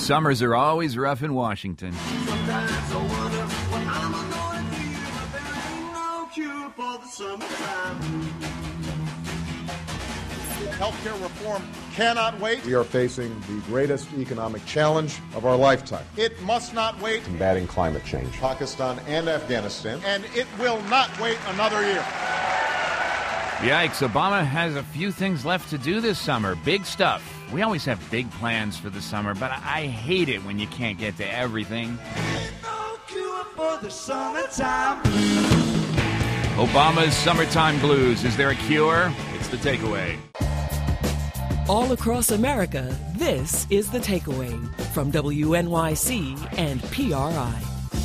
Summers are always rough in Washington. Sometimes I wonder what I'm gonna do, but there ain't no cure for the summertime. Healthcare reform cannot wait. We are facing the greatest economic challenge of our lifetime. It must not wait. Combating climate change. Pakistan and Afghanistan. And it will not wait another year. Yikes, Obama has a few things left to do this summer. Big stuff. We always have big plans for the summer, but I hate it when you can't get to everything. Ain't no cure for the summertime. Obama's summertime blues. Is there a cure? It's The Takeaway. All across America, this is The Takeaway from WNYC and PRI.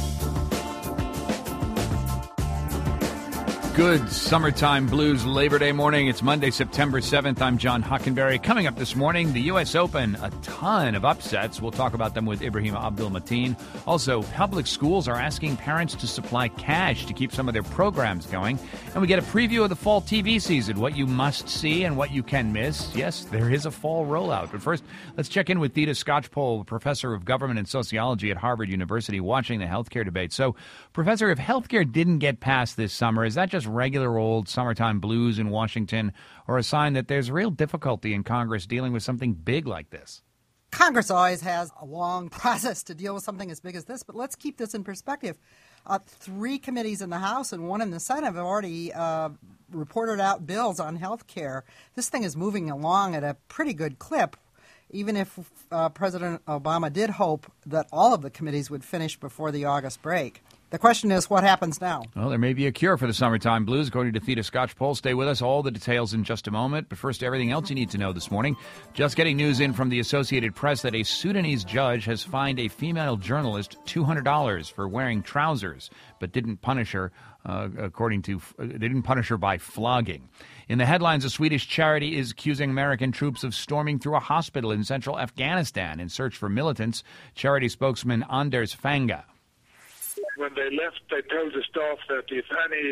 Good summertime blues Labor Day morning. It's Monday, September 7th. I'm John Hockenberry. Coming up this morning, the U.S. Open, a ton of upsets. We'll talk about them with Ibrahim Abdul-Mateen. Also, public schools are asking parents to supply cash to keep some of their programs going. And we get a preview of the fall TV season, what you must see and what you can miss. Yes, there is a fall rollout. But first, let's check in with Theda Skocpol, professor of government and sociology at Harvard University, watching the healthcare debate. So, Professor, if healthcare didn't get passed this summer, is that just regular old summertime blues in Washington, or a sign that there's real difficulty in Congress dealing with something big like this? Congress always has a long process to deal with something as big as this, but let's keep this in perspective. 3 committees in the House and 1 in the Senate have already reported out bills on health care. This thing is moving along at a pretty good clip, even if President Obama did hope that all of the committees would finish before the August break. The question is, what happens now? Well, there may be a cure for the summertime blues, according to Theda Skocpol. Stay with us. All the details in just a moment. But first, everything else you need to know this morning. Just getting news in from the Associated Press that a Sudanese judge has fined a female journalist $200 for wearing trousers, but didn't punish her. They didn't punish her by flogging. In the headlines, a Swedish charity is accusing American troops of storming through a hospital in central Afghanistan in search for militants. Charity spokesman Anders Fanga. When they left, they told the staff that if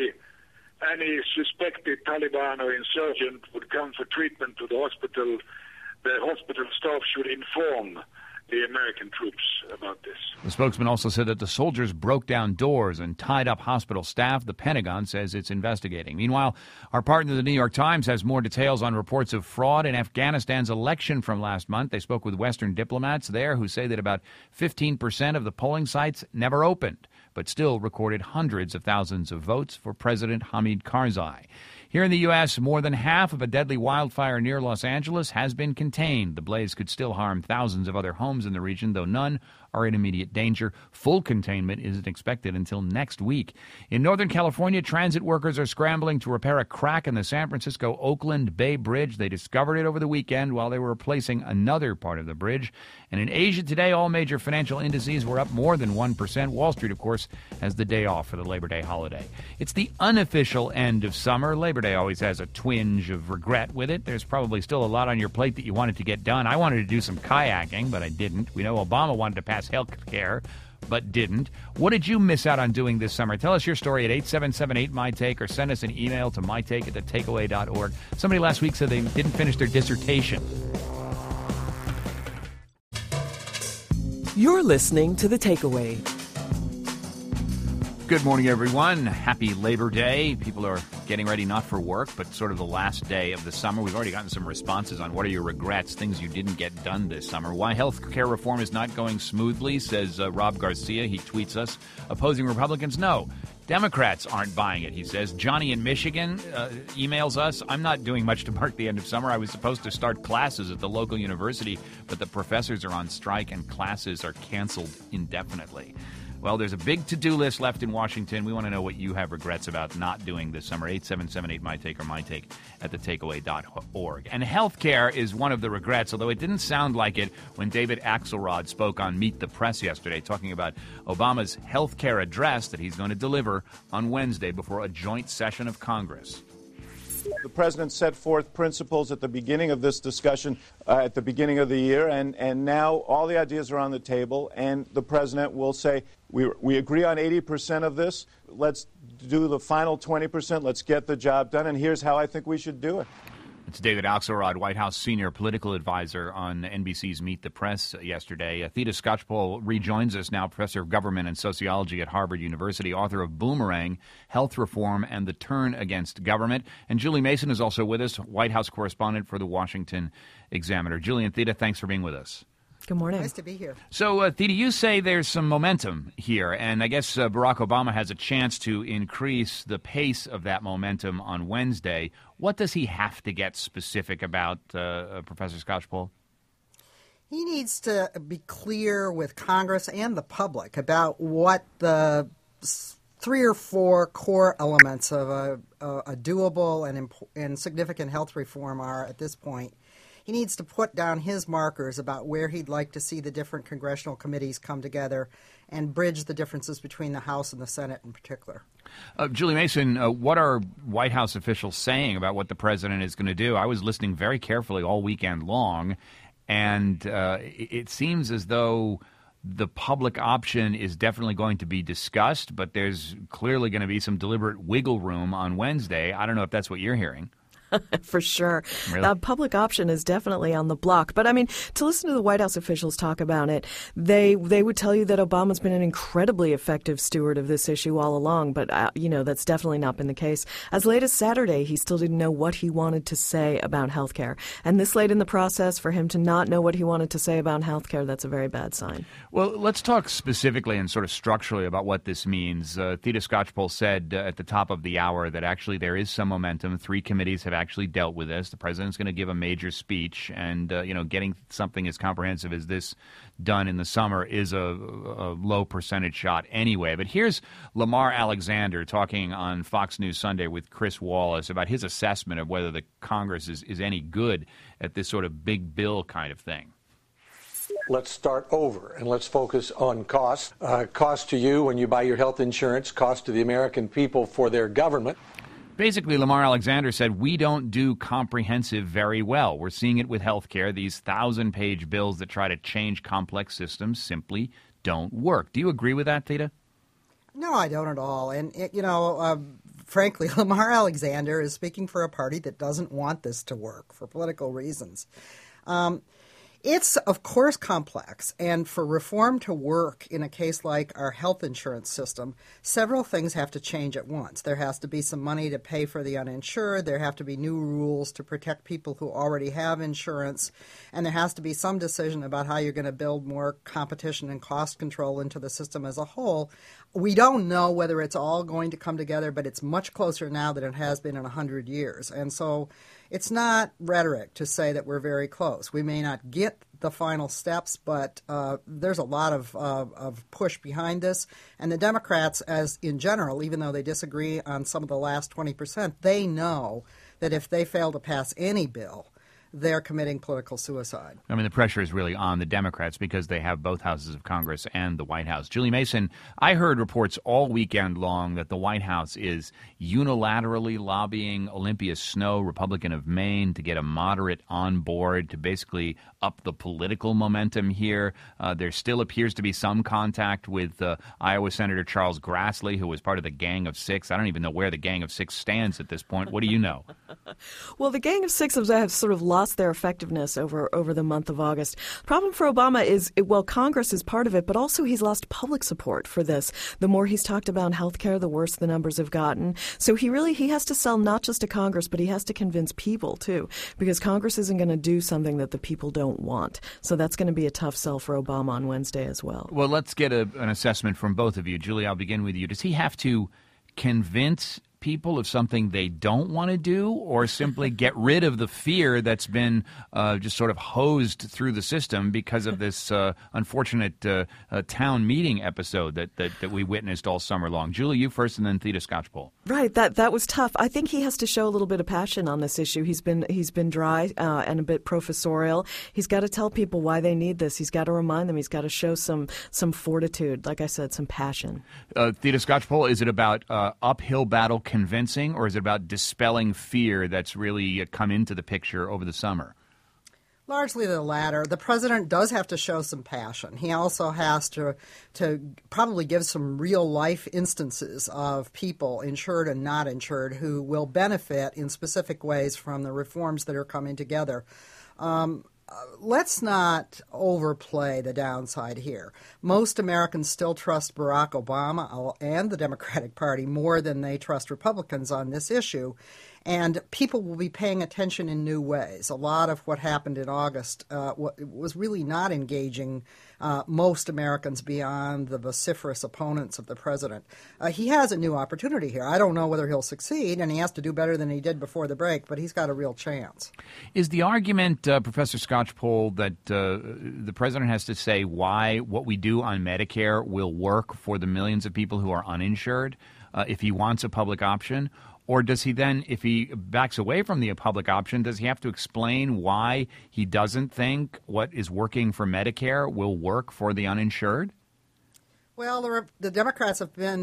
any suspected Taliban or insurgent would come for treatment to the hospital staff should inform the American troops about this. The spokesman also said that the soldiers broke down doors and tied up hospital staff. The Pentagon says it's investigating. Meanwhile, our partner, the New York Times, has more details on reports of fraud in Afghanistan's election from last month. They spoke with Western diplomats there who say that about 15% of the polling sites never opened, but still recorded hundreds of thousands of votes for President Hamid Karzai. Here in the U.S., more than half of a deadly wildfire near Los Angeles has been contained. The blaze could still harm thousands of other homes in the region, though none are in immediate danger. Full containment isn't expected until next week. In Northern California, transit workers are scrambling to repair a crack in the San Francisco-Oakland Bay Bridge. They discovered it over the weekend while they were replacing another part of the bridge. And in Asia today, all major financial indices were up more than 1%. Wall Street, of course, has the day off for the Labor Day holiday. It's the unofficial end of summer. Labor Day always has a twinge of regret with it. There's probably still a lot on your plate that you wanted to get done. I wanted to do some kayaking, but I didn't. We know Obama wanted to pass health care, but didn't. What did you miss out on doing this summer? Tell us your story at 877-8MyTake or send us an email to mytake@thetakeaway.org. Somebody last week said they didn't finish their dissertation. You're listening to The Takeaway. Good morning, everyone. Happy Labor Day. People are getting ready not for work, but sort of the last day of the summer. We've already gotten some responses on what are your regrets, things you didn't get done this summer. Why health care reform is not going smoothly, says Rob Garcia. He tweets us. Opposing Republicans, no. Democrats aren't buying it, he says. Johnny in Michigan emails us. I'm not doing much to mark the end of summer. I was supposed to start classes at the local university, but the professors are on strike and classes are canceled indefinitely. Well, there's a big to-do list left in Washington. We want to know what you have regrets about not doing this summer. 877-8MyTake or mytake@thetakeaway.org. And health care is one of the regrets, although it didn't sound like it when David Axelrod spoke on Meet the Press yesterday, talking about Obama's health care address that he's going to deliver on Wednesday before a joint session of Congress. The president set forth principles at the beginning of this discussion, at the beginning of the year, and now all the ideas are on the table, and the president will say, we agree on 80% of this. Let's do the final 20%. Let's get the job done, and here's how I think we should do it. It's David Axelrod, White House senior political advisor on NBC's Meet the Press yesterday. Theda Skocpol rejoins us now, professor of government and sociology at Harvard University, author of Boomerang, Health Reform and the Turn Against Government. And Julie Mason is also with us, White House correspondent for the Washington Examiner. Julie and Theda, thanks for being with us. Good morning. Nice to be here. So, Theda, you say there's some momentum here, and I guess Barack Obama has a chance to increase the pace of that momentum on Wednesday. What does he have to get specific about, Professor Skocpol? He needs to be clear with Congress and the public about what the 3 or 4 core elements of a doable and significant health reform are at this point. He needs to put down his markers about where he'd like to see the different congressional committees come together and bridge the differences between the House and the Senate in particular. Julie Mason, what are White House officials saying about what the president is going to do? I was listening very carefully all weekend long, and it seems as though the public option is definitely going to be discussed, but there's clearly going to be some deliberate wiggle room on Wednesday. I don't know if that's what you're hearing. For sure. Really? Public option is definitely on the block. But, I mean, to listen to the White House officials talk about it, they would tell you that Obama's been an incredibly effective steward of this issue all along. But, that's definitely not been the case. As late as Saturday, he still didn't know what he wanted to say about health care. And this late in the process, for him to not know what he wanted to say about health care, that's a very bad sign. Well, let's talk specifically and sort of structurally about what this means. Theda Skocpol said at the top of the hour that actually there is some momentum. 3 committees have actually dealt with this. The president's going to give a major speech, and getting something as comprehensive as this done in the summer is a low percentage shot anyway. But here's Lamar Alexander talking on Fox News Sunday with Chris Wallace about his assessment of whether the Congress is any good at this sort of big bill kind of thing. Let's start over and let's focus on cost. Cost to you when you buy your health insurance, cost to the American people for their government. Basically, Lamar Alexander said, we don't do comprehensive very well. We're seeing it with health care. These 1,000-page bills that try to change complex systems simply don't work. Do you agree with that, Theda? No, I don't at all. And, frankly, Lamar Alexander is speaking for a party that doesn't want this to work for political reasons. It's, of course, complex, and for reform to work in a case like our health insurance system, several things have to change at once. There has to be some money to pay for the uninsured, there have to be new rules to protect people who already have insurance, and there has to be some decision about how you're going to build more competition and cost control into the system as a whole. We don't know whether it's all going to come together, but it's much closer now than it has been in 100 years. And so it's not rhetoric to say that we're very close. We may not get the final steps, but there's a lot of push behind this. And the Democrats, as in general, even though they disagree on some of the last 20%, they know that if they fail to pass any bill, they're committing political suicide. I mean, the pressure is really on the Democrats because they have both houses of Congress and the White House. Julie Mason, I heard reports all weekend long that the White House is unilaterally lobbying Olympia Snowe, Republican of Maine, to get a moderate on board to basically up the political momentum here. There still appears to be some contact with Iowa Senator Charles Grassley, who was part of the Gang of Six. I don't even know where the Gang of Six stands at this point. What do you know? Well, the Gang of Six have sort of lost their effectiveness over the month of August. Problem for Obama is, well, Congress is part of it, but also he's lost public support for this. The more he's talked about health care, the worse the numbers have gotten. So he has to sell not just to Congress, but he has to convince people, too, because Congress isn't going to do something that the people don't want. So that's going to be a tough sell for Obama on Wednesday as well. Well, let's get an assessment from both of you. Julie, I'll begin with you. Does he have to convince people of something they don't want to do, or simply get rid of the fear that's been just sort of hosed through the system because of this unfortunate town meeting episode that we witnessed all summer long? Julie, you first, and then Theda Skocpol. Right, that was tough. I think he has to show a little bit of passion on this issue. He's been dry and a bit professorial. He's got to tell people why they need this. He's got to remind them. He's got to show some fortitude, like I said, some passion. Theda Skocpol, is it about uphill battle convincing, or is it about dispelling fear that's really come into the picture over the summer? Largely the latter. The president does have to show some passion. He also has to probably give some real-life instances of people, insured and not insured, who will benefit in specific ways from the reforms that are coming together. Let's not overplay the downside here. Most Americans still trust Barack Obama and the Democratic Party more than they trust Republicans on this issue. And people will be paying attention in new ways. A lot of what happened in August was really not engaging most Americans beyond the vociferous opponents of the president. He has a new opportunity here. I don't know whether he'll succeed, and he has to do better than he did before the break, but he's got a real chance. Is the argument, Professor Scotchpole, that the president has to say why what we do on Medicare will work for the millions of people who are uninsured if he wants a public option? Or does he then, if he backs away from the public option, does he have to explain why he doesn't think what is working for Medicare will work for the uninsured? Well, the Democrats have been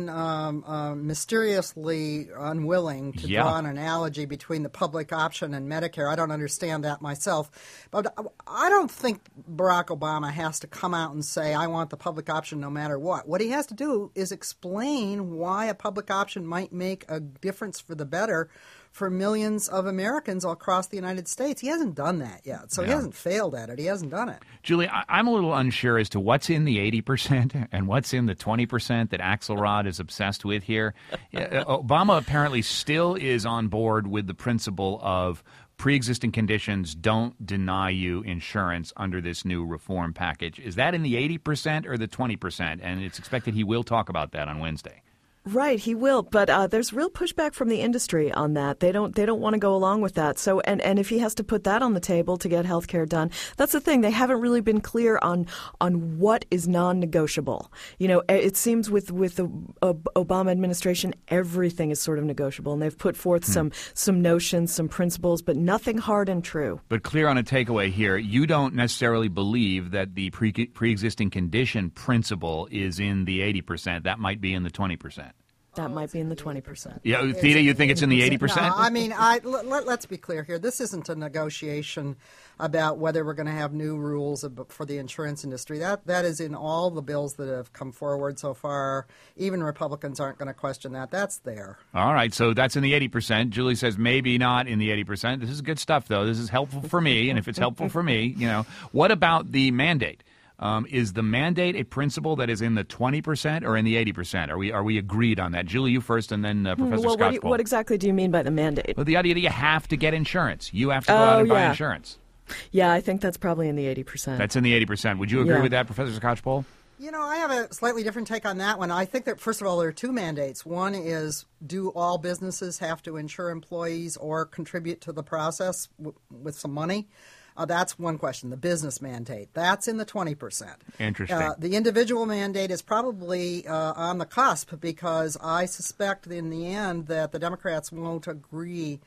mysteriously unwilling to draw an analogy between the public option and Medicare. I don't understand that myself. But I don't think Barack Obama has to come out and say, I want the public option no matter what. What he has to do is explain why a public option might make a difference for the better for millions of Americans all across the United States. He hasn't done that yet, so he hasn't failed at it. He hasn't done it. Julie, I'm a little unsure as to what's in the 80% and what's in the 20% that Axelrod is obsessed with here. Obama apparently still is on board with the principle of pre-existing conditions don't deny you insurance under this new reform package. Is that in the 80% or the 20%? And it's expected he will talk about that on Wednesday. Right, he will, but there's real pushback from the industry on that. They don't want to go along with that. So, and if he has to put that on the table to get health care done, that's the thing. They haven't really been clear on what is non-negotiable. You know, it seems with the Obama administration, everything is sort of negotiable, and they've put forth some notions, some principles, but nothing hard and true. But clear on a takeaway here, you don't necessarily believe that the pre-existing condition principle is in the 80%. That might be in the 20%. That might be in the 20%. Yeah, Theda, you think it's in the 80%? No, I mean, let's be clear here. This isn't a negotiation about whether we're going to have new rules for the insurance industry. That is in all the bills that have come forward so far. Even Republicans aren't going to question that. That's there. All right, so that's in the 80%. Julie says maybe not in the 80%. This is good stuff, though. This is helpful for me, and if it's helpful for me, you know. What about the mandate? Is the mandate a principle that is in the 20% or in the 80%? Are we agreed on that? Julie, you first, and then Professor Scotchpole. What exactly do you mean by the mandate? Well, the idea that you have to get insurance. You have to go out and buy insurance. Yeah, I think that's probably in the 80%. That's in the 80%. Would you agree with that, Professor Scotchpole? You know, I have a slightly different take on that one. I think that, first of all, there are two mandates. One is, do all businesses have to insure employees or contribute to the process with some money? That's one question, the business mandate. That's in the 20%. Interesting. The individual mandate is probably on the cusp because I suspect in the end that the Democrats won't agree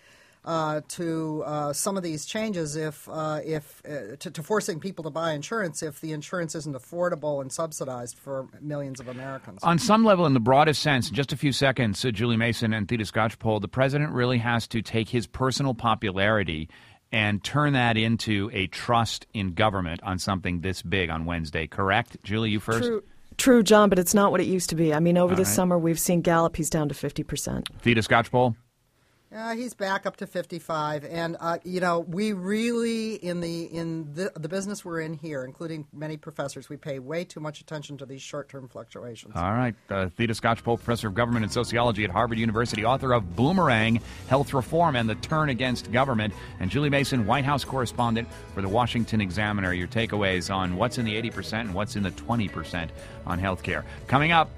to some of these changes if to forcing people to buy insurance if the insurance isn't affordable and subsidized for millions of Americans. On some level, in the broadest sense, in just a few seconds, Julie Mason and Theda Scotchpole, the president really has to take his personal popularity and turn that into a trust in government on something this big on Wednesday, correct? Julie, you first? True, John, but it's not what it used to be. I mean, over this summer, we've seen Gallup, he's down to 50%. Theda Scotchpole? He's back up to 55, and we really in the business we're in here, including many professors, we pay way too much attention to these short-term fluctuations. All right, Theda Scotchpole, professor of government and sociology at Harvard University, author of Boomerang: Health Reform and the Turn Against Government, and Julie Mason, White House correspondent for the Washington Examiner. Your takeaways on what's in the 80% and what's in the 20% on healthcare. Coming up.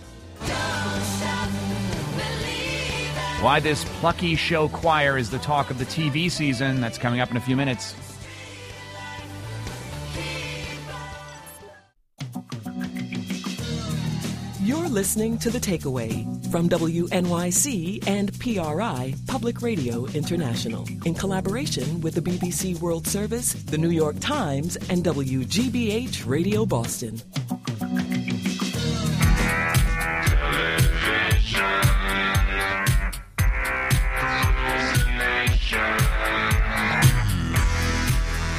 Why this plucky show choir is the talk of the TV season. That's coming up in a few minutes. You're listening to The Takeaway from WNYC and PRI, Public Radio International, in collaboration with the BBC World Service, the New York Times, and WGBH Radio Boston.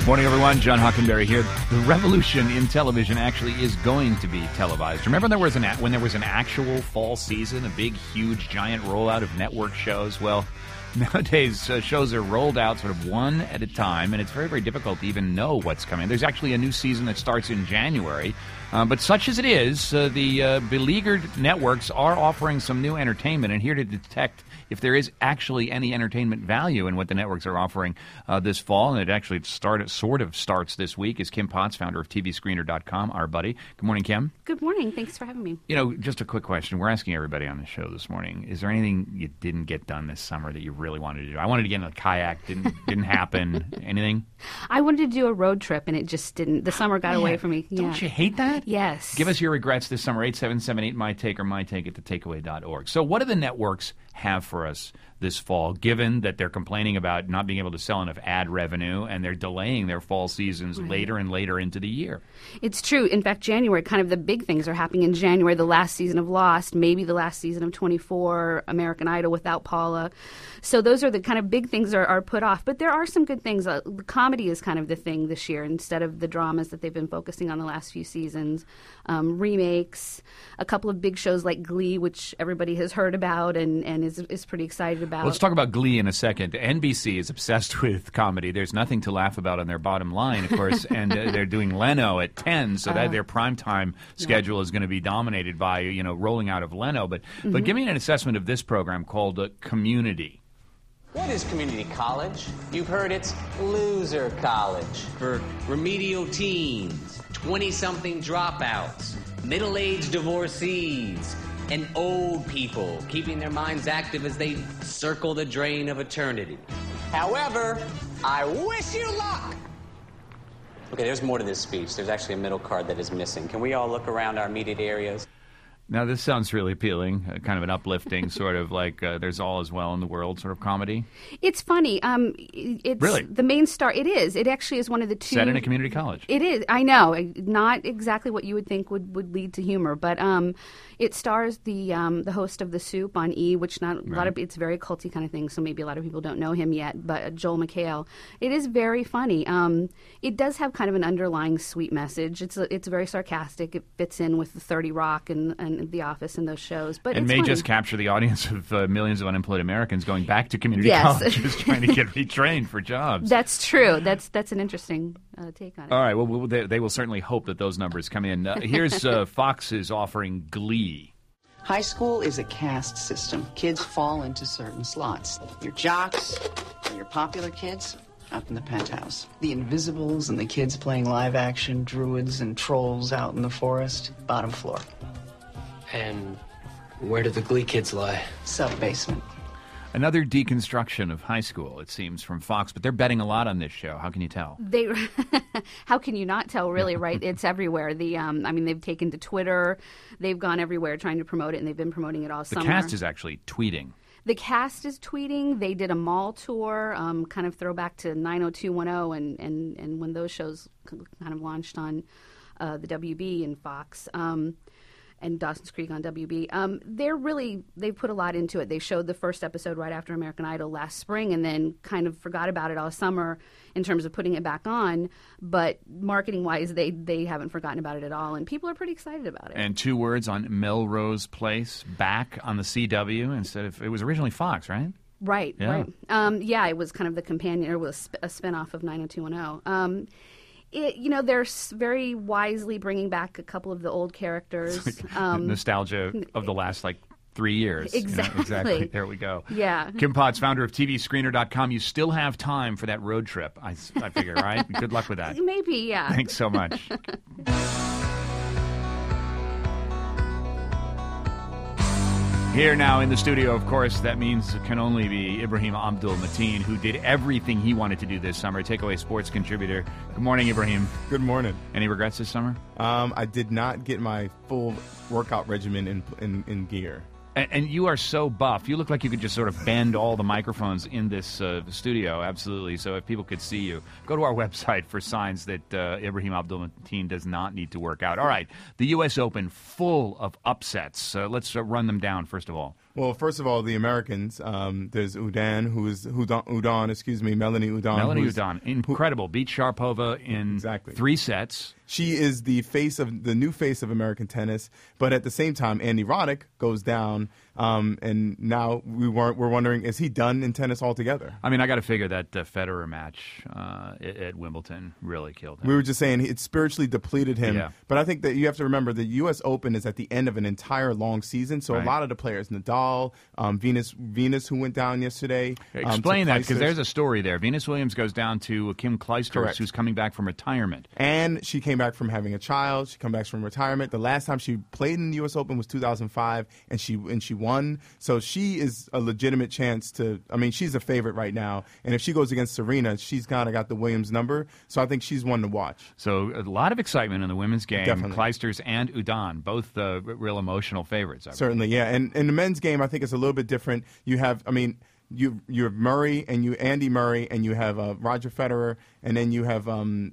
Morning, everyone. John Hockenberry here. The revolution in television actually is going to be televised. Remember when there was an actual fall season, a big, huge, giant rollout of network shows? Well, nowadays, shows are rolled out sort of one at a time, and it's very, very difficult to even know what's coming. There's actually a new season that starts in January. But such as it is, the beleaguered networks are offering some new entertainment, and here to detect if there is actually any entertainment value in what the networks are offering this fall, and it actually sort of starts this week, is Kim Potts, founder of TVScreener.com, our buddy. Good morning, Kim. Good morning. Thanks for having me. You know, just a quick question. We're asking everybody on the show this morning, is there anything you didn't get done this summer that you really wanted to do? I wanted to get in a kayak. Didn't happen. Anything? I wanted to do a road trip, and it just didn't. The summer got away from me. Don't you hate that? Yes. Give us your regrets this summer, 877-8MyTake or mytake@thetakeaway.org. So what do the networks have for us this fall, given that they're complaining about not being able to sell enough ad revenue and they're delaying their fall seasons later and later into the year? It's true. In fact, January, kind of the big things are happening in January. The last season of Lost, maybe the last season of 24, American Idol without Paula. So those are the kind of big things are put off. But there are some good things. The comedy is kind of the thing this year instead of the dramas that they've been focusing on the last few seasons. Remakes, a couple of big shows like Glee, which everybody has heard about and is pretty excited about. Let's talk about Glee in a second. NBC is obsessed with comedy. There's nothing to laugh about on their bottom line, of course, and they're doing Leno at 10, so that their primetime schedule is going to be dominated by, rolling out of Leno. But give me an assessment of this program called Community. What is community college? You've heard it's loser college for remedial teens, 20-something dropouts, middle-aged divorcees, and old people keeping their minds active as they circle the drain of eternity. However, I wish you luck! Okay, there's more to this speech. There's actually a middle card that is missing. Can we all look around our immediate areas? Now, this sounds really appealing, kind of an uplifting sort of like there's all is well in the world sort of comedy. It's funny. It's really? The main star. It is. It actually is one of the two. Set in a community college. It is. I know. Not exactly what you would think would lead to humor, but it stars the host of The Soup on E, which a lot of it's a very culty kind of thing, so maybe a lot of people don't know him yet, but Joel McHale. It is very funny. It does have kind of an underlying sweet message. It's very sarcastic. It fits in with the 30 Rock and The Office and those shows. But and it's may funny. Just capture the audience of millions of unemployed Americans going back to community colleges trying to get retrained for jobs. That's true. That's an interesting take on it. All right. Well, they will certainly hope that those numbers come in. Here's Fox is offering Glee. High school is a caste system. Kids fall into certain slots. Your jocks and your popular kids up in the penthouse. The Invisibles and the kids playing live action druids and trolls out in the forest, bottom floor. And where do the Glee kids lie? Sub-basement. Another deconstruction of high school, it seems, from Fox, but they're betting a lot on this show. How can you tell? How can you not tell, really, right? It's everywhere. They've taken to Twitter. They've gone everywhere trying to promote it, and they've been promoting it all summer. The cast is actually tweeting. The cast is tweeting. They did a mall tour, kind of throwback to 90210 and when those shows kind of launched on the WB and Fox. And Dawson's Creek on WB. They've put a lot into it. They showed the first episode right after American Idol last spring and then kind of forgot about it all summer in terms of putting it back on. But marketing-wise, they haven't forgotten about it at all, and people are pretty excited about it. And 2 words on Melrose Place, back on the CW instead of, it was originally Fox, right? Right, yeah. Right. It was kind of the companion, or was a spinoff of 90210. They're very wisely bringing back a couple of the old characters. Nostalgia of the last, 3 years. Exactly. Exactly. There we go. Yeah. Kim Potts, founder of TVScreener.com. You still have time for that road trip, I figure, right? Good luck with that. Maybe, yeah. Thanks so much. Here now in the studio, of course, that means it can only be Ibrahim Abdul-Mateen, who did everything he wanted to do this summer, Takeaway sports contributor. Good morning, Ibrahim. Good morning. Any regrets this summer? I did not get my full workout regimen in gear. And you are so buff. You look like you could just sort of bend all the microphones in this studio, absolutely. So if people could see you, go to our website for signs that Ibrahim Abdul-Mateen does not need to work out. All right, the U.S. Open, full of upsets. Let's run them down, first of all. Well, first of all, the Americans. There's Melanie Udon. Melanie Udon, incredible. Beat Sharapova in 3 sets. She is the new face of American tennis. But at the same time, Andy Roddick goes down, and now we're wondering, is he done in tennis altogether? I mean, I got to figure that Federer match at Wimbledon really killed him. We were just saying it spiritually depleted him. Yeah. But I think that you have to remember the U.S. Open is at the end of an entire long season, so a lot of the players, Nadal, Venus, who went down yesterday. Explain that, because there's a story there. Venus Williams goes down to Kim Clijsters, who's coming back from retirement. And she came back from having a child. She came back from retirement. The last time she played in the U.S. Open was 2005, and she won. So she is a legitimate chance to. I mean, she's a favorite right now, and if she goes against Serena, she's kind of got the Williams number. So I think she's one to watch. So a lot of excitement in the women's game. Definitely. Clijsters and Udon, both real emotional favorites. Certainly, yeah. And in the men's game, I think it's a little bit different. You have, you have Murray and Andy Murray, and you have Roger Federer, and then you have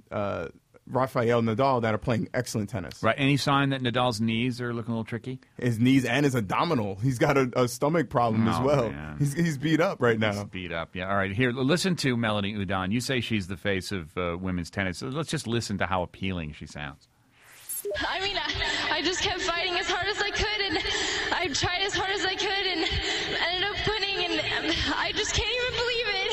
Rafael Nadal that are playing excellent tennis. Right. Any sign that Nadal's knees are looking a little tricky? His knees and his abdominal. He's got a stomach problem as well. Man. He's beat up right now. He's beat up. Yeah. All right. Here, listen to Melanie Udon. You say she's the face of women's tennis. So let's just listen to how appealing she sounds. I mean, I just kept fighting as hard as I could, and I tried as hard as I could, and ended up winning, and I just can't even believe it.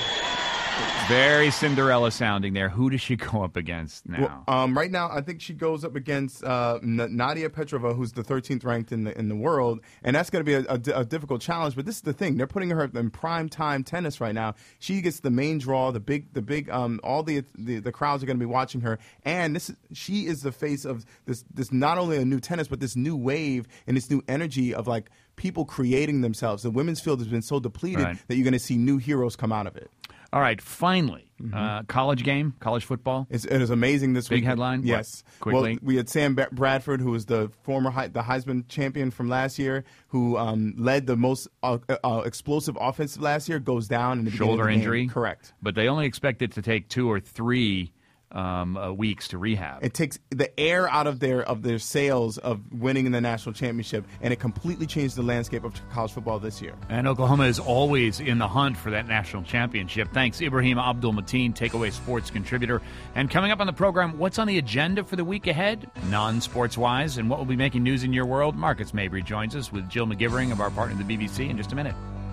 Very Cinderella sounding there. Who does she go up against now? Well, right now, I think she goes up against Nadia Petrova, who's the 13th ranked in the world, and that's going to be a difficult challenge. But this is the thing: they're putting her in prime time tennis right now. She gets the main draw, the big. All the crowds are going to be watching her, and she is the face of this not only a new tennis, but this new wave and this new energy of like people creating themselves. The women's field has been so depleted that you're going to see new heroes come out of it. All right, finally, college game, college football. It is amazing this week. Big headline? Yes. What? Quickly. Well, we had Sam Bradford, who was the former the Heisman champion from last year, who led the most explosive offense last year, goes down in the beginning of the game. Shoulder injury? Correct. But they only expect it to take 2 or 3 weeks to rehab. It takes the air out of their sails of winning in the national championship, and it completely changed the landscape of college football this year. And Oklahoma is always in the hunt for that national championship. Thanks, Ibrahim Abdul-Mateen, Takeaway Sports contributor. And coming up on the program, what's on the agenda for the week ahead, non-sports-wise, and what will be making news in your world? Marcus Mabry joins us with Jill McGivering of our partner, the BBC, in just a minute.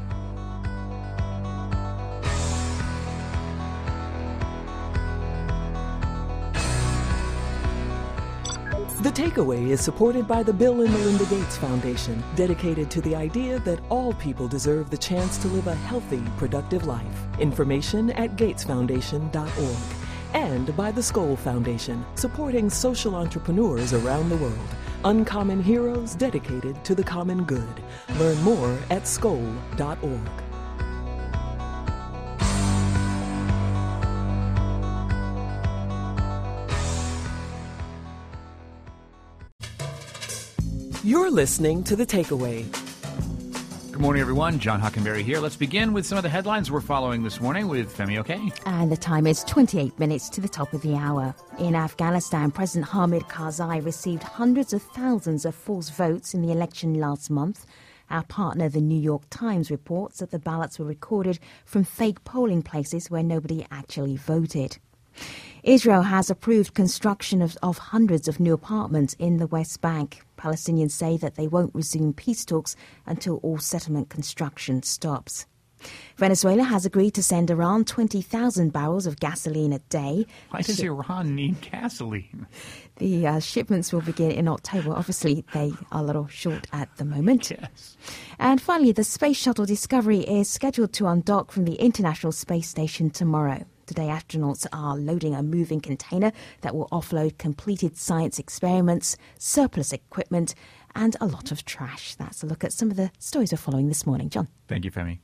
The Takeaway is supported by the Bill and Melinda Gates Foundation, dedicated to the idea that all people deserve the chance to live a healthy, productive life. Information at gatesfoundation.org. And by the Skoll Foundation, supporting social entrepreneurs around the world. Uncommon heroes dedicated to the common good. Learn more at skoll.org. You're listening to The Takeaway. Good morning, everyone. John Hockenberry here. Let's begin with some of the headlines we're following this morning with Femi Okey. And the time is 28 minutes to the top of the hour. In Afghanistan, President Hamid Karzai received hundreds of thousands of false votes in the election last month. Our partner, the New York Times, reports that the ballots were recorded from fake polling places where nobody actually voted. Israel has approved construction of hundreds of new apartments in the West Bank. Palestinians say that they won't resume peace talks until all settlement construction stops. Venezuela has agreed to send Iran 20,000 barrels of gasoline a day. Why does Iran need gasoline? The shipments will begin in October. Obviously, they are a little short at the moment. Yes. And finally, the Space Shuttle Discovery is scheduled to undock from the International Space Station tomorrow. Today, astronauts are loading a moving container that will offload completed science experiments, surplus equipment, and a lot of trash. That's a look at some of the stories we're following this morning. John. Thank you, Femi.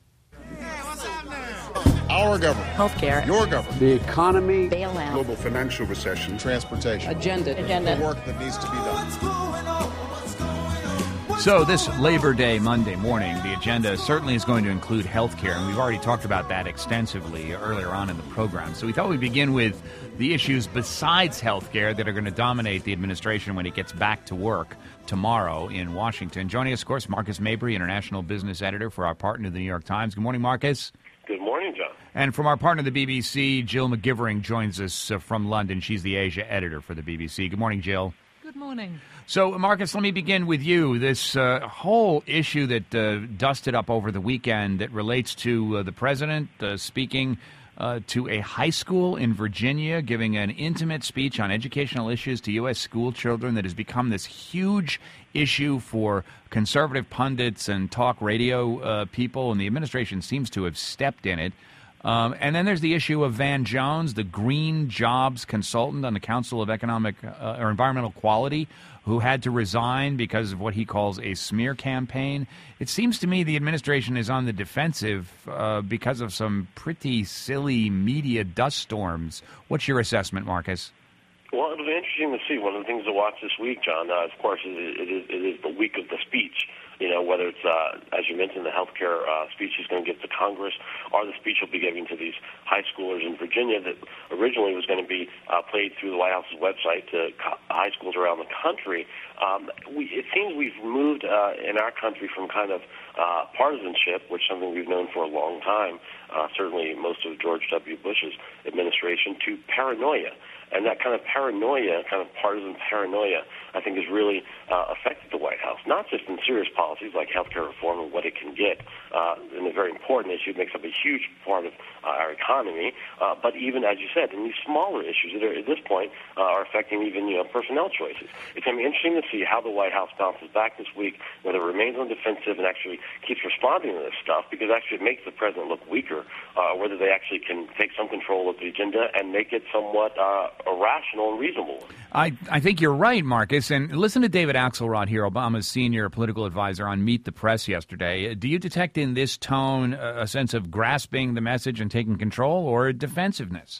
Our government. Healthcare. Your government. The economy. Bailout. Global financial recession. Transportation. Agenda. The work that needs to be done. So this Labor Day Monday morning, the agenda certainly is going to include health care, and we've already talked about that extensively earlier on in the program. So we thought we'd begin with the issues besides health care that are going to dominate the administration when it gets back to work tomorrow in Washington. Joining us, of course, Marcus Mabry, international business editor for our partner, the New York Times. Good morning, Marcus. Good morning, John. And from our partner, the BBC, Jill McGivering joins us from London. She's the Asia editor for the BBC. Good morning, Jill. Good morning. So, Marcus, let me begin with you. This whole issue that dusted up over the weekend that relates to the president speaking to a high school in Virginia, giving an intimate speech on educational issues to U.S. school children that has become this huge issue for conservative pundits and talk radio people, and the administration seems to have stepped in it. And then there's the issue of Van Jones, the green jobs consultant on the Council of Economic or Environmental Quality, who had to resign because of what he calls a smear campaign. It seems to me the administration is on the defensive because of some pretty silly media dust storms. What's your assessment, Marcus? Well, it'll be interesting to see. One of the things to watch this week, John, of course, it is the week of the speech. You know, whether it's, as you mentioned, the health care speech he's going to give to Congress or the speech he'll be giving to these high schoolers in Virginia that originally was going to be played through the White House's website to high schools around the country. It seems we've moved in our country from kind of partisanship, which is something we've known for a long time, certainly most of George W. Bush's administration, to paranoia. And that kind of paranoia, kind of partisan paranoia, I think has really affected the White House, not just in serious policies like health care reform and what it can get, and a very important issue, it makes up a huge part of our economy, but even, as you said, in these smaller issues that are, at this point, are affecting even, personnel choices. It's going to be interesting to see how the White House bounces back this week, whether it remains on defensive and actually keeps responding to this stuff, because actually it makes the president look weaker, whether they actually can take some control of the agenda and make it somewhat a rational and reasonable one. I think you're right, Marcus. And listen to David Axelrod here, Obama's senior political advisor, on Meet the Press yesterday. Do you detect in this tone a sense of grasping the message and taking control, or defensiveness?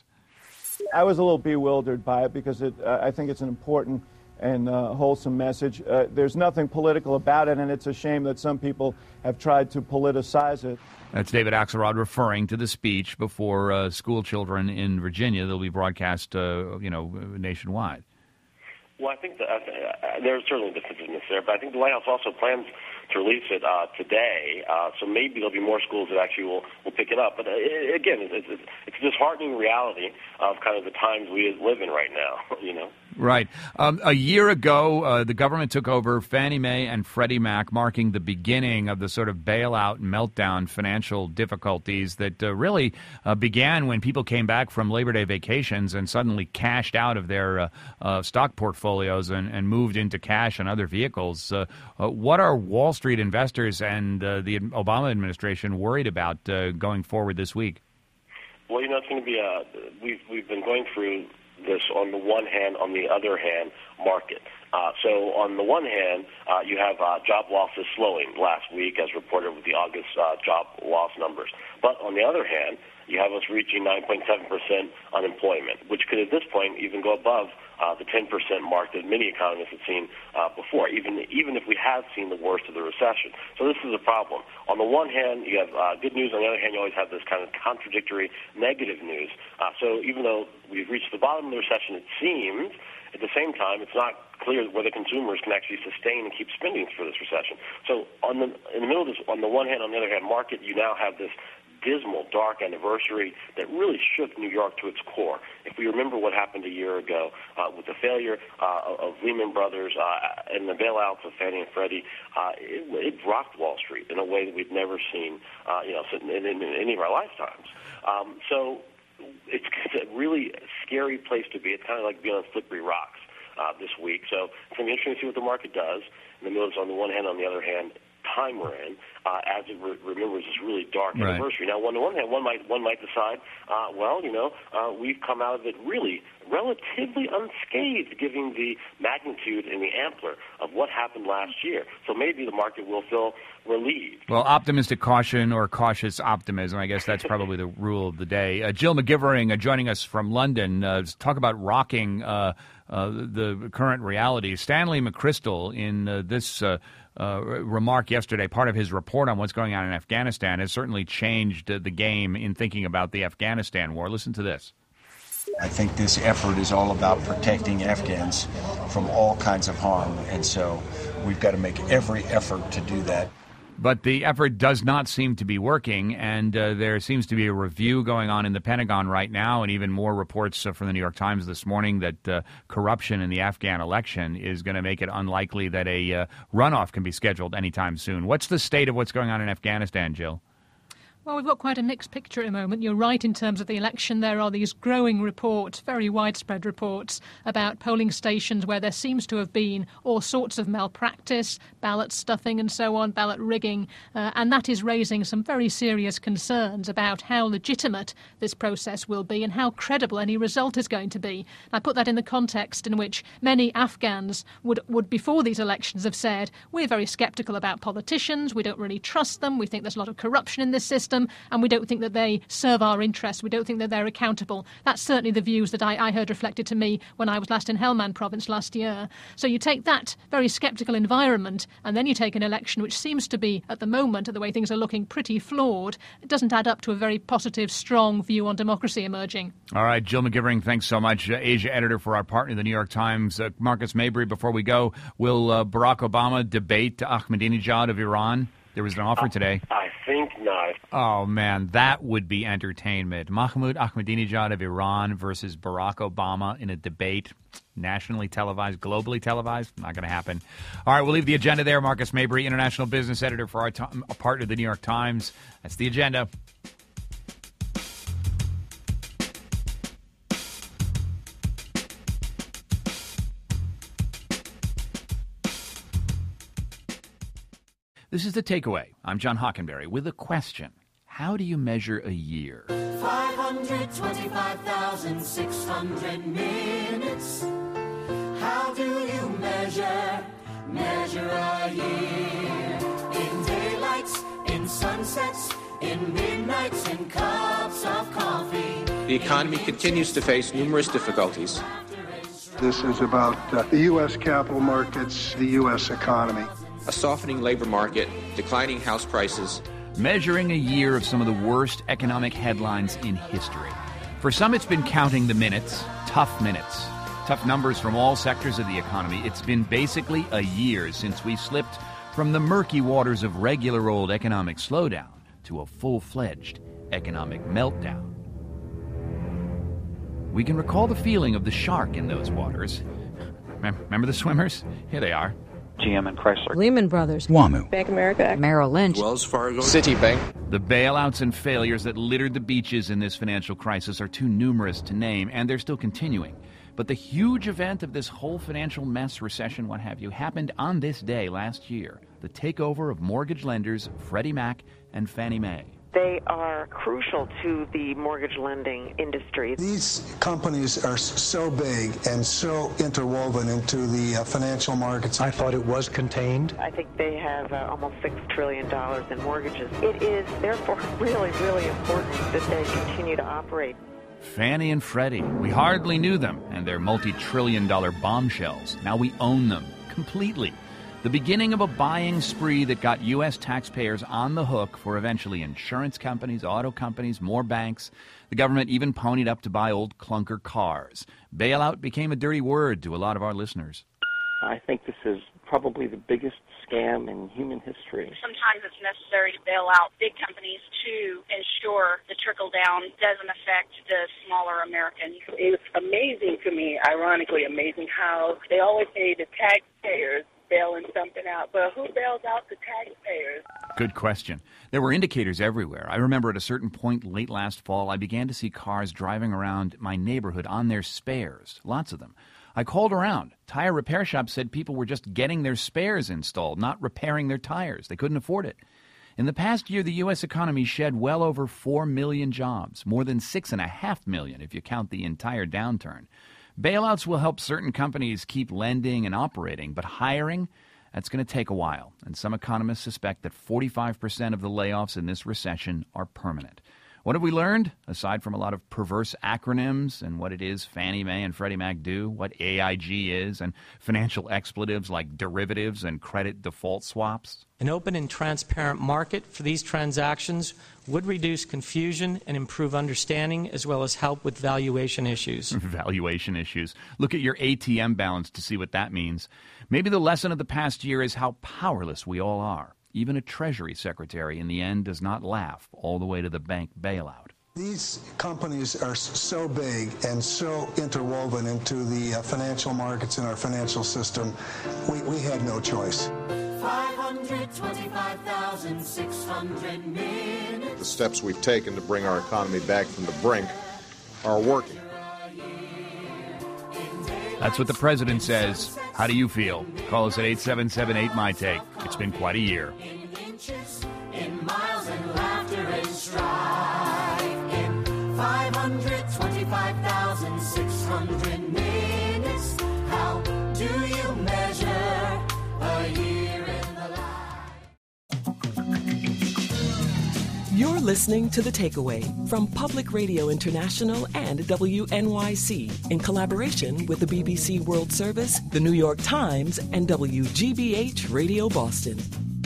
I was a little bewildered by it because I think it's an important and wholesome message. There's nothing political about it, and it's a shame that some people have tried to politicize it. That's David Axelrod referring to the speech before school children in Virginia. They'll be broadcast, nationwide. Well, I think there's certainly defensiveness there, but I think the White House also plans to release it today, so maybe there'll be more schools that actually will pick it up. But again, it's a disheartening reality of kind of the times we live in right now, Right. A year ago, the government took over Fannie Mae and Freddie Mac, marking the beginning of the sort of bailout meltdown financial difficulties that really began when people came back from Labor Day vacations and suddenly cashed out of their stock portfolios and moved into cash and other vehicles. What are Wall Street investors and the Obama administration worried about going forward this week? Well, it's going to be we've been going through this on the one hand, on the other hand, market. So on the one hand, you have job losses slowing last week as reported with the August job loss numbers. But on the other hand, you have us reaching 9.7% unemployment, which could at this point even go above the 10% mark that many economists have seen before, even if we have seen the worst of the recession. So this is a problem. On the one hand, you have good news. On the other hand, you always have this kind of contradictory negative news. So even though we've reached the bottom of the recession, it seems, at the same time, it's not clear whether consumers can actually sustain and keep spending for this recession. So in the middle of this, on the one hand, on the other hand, market, you now have this dismal, dark anniversary that really shook New York to its core. If we remember what happened a year ago with the failure of Lehman Brothers and the bailouts of Fannie and Freddie, it rocked Wall Street in a way that we've never seen, in any of our lifetimes. So it's a really scary place to be. It's kind of like being on slippery rocks this week. So it's going to be interesting to see what the market does. In the middle, on the one hand, on the other hand, time we're in, as it remembers this really dark anniversary. Now, on the one hand, one might decide, we've come out of it really relatively unscathed, given the magnitude and the ampler of what happened last year. So maybe the market will feel relieved. Well, optimistic caution or cautious optimism, I guess that's probably the rule of the day. Jill McGivering joining us from London. Talk about rocking the current reality. Stanley McChrystal in this remark yesterday, part of his report on what's going on in Afghanistan, has certainly changed the game in thinking about the Afghanistan war. Listen to this. I think this effort is all about protecting Afghans from all kinds of harm, and so we've got to make every effort to do that. But the effort does not seem to be working, and there seems to be a review going on in the Pentagon right now, and even more reports from the New York Times this morning that corruption in the Afghan election is going to make it unlikely that a runoff can be scheduled anytime soon. What's the state of what's going on in Afghanistan, Jill? Well, we've got quite a mixed picture at the moment. You're right in terms of the election. There are these growing reports, very widespread reports, about polling stations where there seems to have been all sorts of malpractice, ballot stuffing and so on, ballot rigging, and that is raising some very serious concerns about how legitimate this process will be and how credible any result is going to be. I put that in the context in which many Afghans would before these elections have said, we're very sceptical about politicians, we don't really trust them, we think there's a lot of corruption in this system, and we don't think that they serve our interests. We don't think that they're accountable. That's certainly the views that I heard reflected to me when I was last in Helmand province last year. So you take that very sceptical environment and then you take an election which seems to be, at the moment, the way things are looking, pretty flawed. It doesn't add up to a very positive, strong view on democracy emerging. All right, Jill McGivering, thanks so much. Asia editor for our partner, the New York Times. Marcus Mabry, before we go, will Barack Obama debate Ahmadinejad of Iran? There was an offer today. I think not. Oh, man, that would be entertainment. Mahmoud Ahmadinejad of Iran versus Barack Obama in a debate, nationally televised, globally televised. Not going to happen. All right, we'll leave the agenda there. Marcus Mabry, international business editor for our partner, the New York Times. That's the agenda. This is The Takeaway. I'm John Hockenberry with a question. How do you measure a year? 525,600 minutes. How do you measure a year? In daylights, in sunsets, in midnights, in cups of coffee. The economy continues to face numerous difficulties. This is about the U.S. capital markets, the U.S. economy. A softening labor market, declining house prices. Measuring a year of some of the worst economic headlines in history. For some, it's been counting the minutes, tough numbers from all sectors of the economy. It's been basically a year since we slipped from the murky waters of regular old economic slowdown to a full-fledged economic meltdown. We can recall the feeling of the shark in those waters. Remember the swimmers? Here they are. GM and Chrysler. Lehman Brothers. WAMU. Bank of America. Merrill Lynch. Wells Fargo. Citibank. The bailouts and failures that littered the beaches in this financial crisis are too numerous to name, and they're still continuing. But the huge event of this whole financial mess, recession, what have you, happened on this day last year. The takeover of mortgage lenders Freddie Mac and Fannie Mae. They are crucial to the mortgage lending industry. These companies are so big and so interwoven into the financial markets. I thought it was contained. I think they have almost $6 trillion in mortgages. It is therefore really, really important that they continue to operate. Fannie and Freddie, we hardly knew them and their multi-trillion-dollar bombshells. Now we own them completely. The beginning of a buying spree that got U.S. taxpayers on the hook for eventually insurance companies, auto companies, more banks. The government even ponied up to buy old clunker cars. Bailout became a dirty word to a lot of our listeners. I think this is probably the biggest scam in human history. Sometimes it's necessary to bail out big companies to ensure the trickle-down doesn't affect the smaller Americans. It's amazing to me, ironically amazing, how they always say the taxpayers bailing something out, but who bails out the taxpayers? Good question. There were indicators everywhere. I remember at a certain point late last fall, I began to see cars driving around my neighborhood on their spares, lots of them. I called around. Tire repair shops said people were just getting their spares installed, not repairing their tires. They couldn't afford it. In the past year, the U.S. economy shed well over 4 million jobs, more than 6.5 million if you count the entire downturn. Bailouts will help certain companies keep lending and operating, but hiring, that's going to take a while. And some economists suspect that 45% of the layoffs in this recession are permanent. What have we learned, aside from a lot of perverse acronyms and what it is Fannie Mae and Freddie Mac do, what AIG is, and financial expletives like derivatives and credit default swaps? An open and transparent market for these transactions would reduce confusion and improve understanding, as well as help with valuation issues. Valuation issues. Look at your ATM balance to see what that means. Maybe the lesson of the past year is how powerless we all are. Even a Treasury Secretary, in the end, does not laugh all the way to the bank bailout. These companies are so big and so interwoven into the financial markets in our financial system, we had no choice. 525,600 minutes. The steps we've taken to bring our economy back from the brink are working. That's what the president says. How do you feel? Call us at 877-8-MY-TAKE. It's been quite a year. In inches, in miles, and laughter and strife. In 525,600 minutes. How do you measure a year in the life? You're listening to The Takeaway from Public Radio International and WNYC in collaboration with the BBC World Service, the New York Times, and WGBH Radio Boston.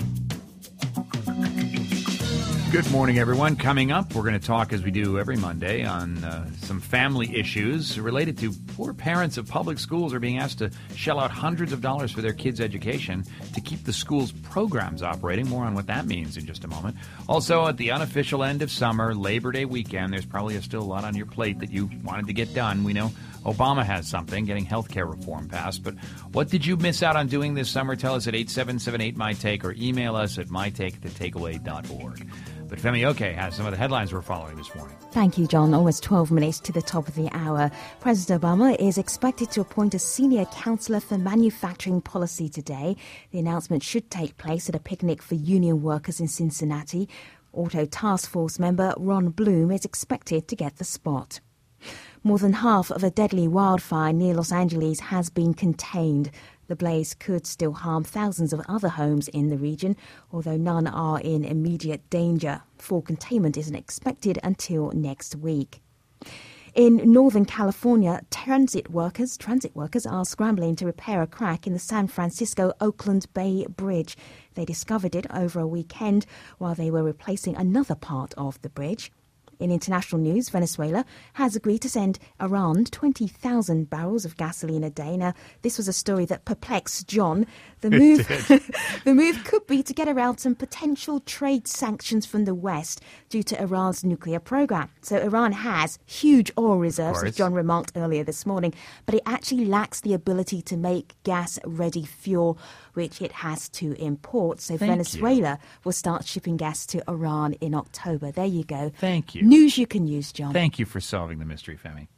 Good morning, everyone. Coming up, we're going to talk, as we do every Monday, on some family issues related to poor parents of public schools are being asked to shell out hundreds of dollars for their kids' education to keep the school's programs operating. More on what that means in just a moment. Also, at the unofficial end of summer, Labor Day weekend, there's probably still a lot on your plate that you wanted to get done. We know Obama has something, getting health care reform passed. But what did you miss out on doing this summer? Tell us at 877-8-MY-TAKE or email us at mytake@thetakeaway.org. But Femi Oke has some of the headlines we're following this morning. Thank you, John. Almost 12 minutes to the top of the hour. President Obama is expected to appoint a senior counselor for manufacturing policy today. The announcement should take place at a picnic for union workers in Cincinnati. Auto Task Force member Ron Bloom is expected to get the spot. More than half of a deadly wildfire near Los Angeles has been contained. The blaze could still harm thousands of other homes in the region, although none are in immediate danger. Full containment isn't expected until next week. In Northern California, transit workers are scrambling to repair a crack in the San Francisco-Oakland Bay Bridge. They discovered it over a weekend while they were replacing another part of the bridge. In international news, Venezuela has agreed to send Iran 20,000 barrels of gasoline a day. Now, this was a story that perplexed John. The move could be to get around some potential trade sanctions from the West due to Iran's nuclear program. So Iran has huge oil reserves, as John remarked earlier this morning, but it actually lacks the ability to make gas-ready fuel, which it has to import. So Venezuela will start shipping gas to Iran in October. There you go. Thank you. News you can use, John. Thank you for solving the mystery, Femi.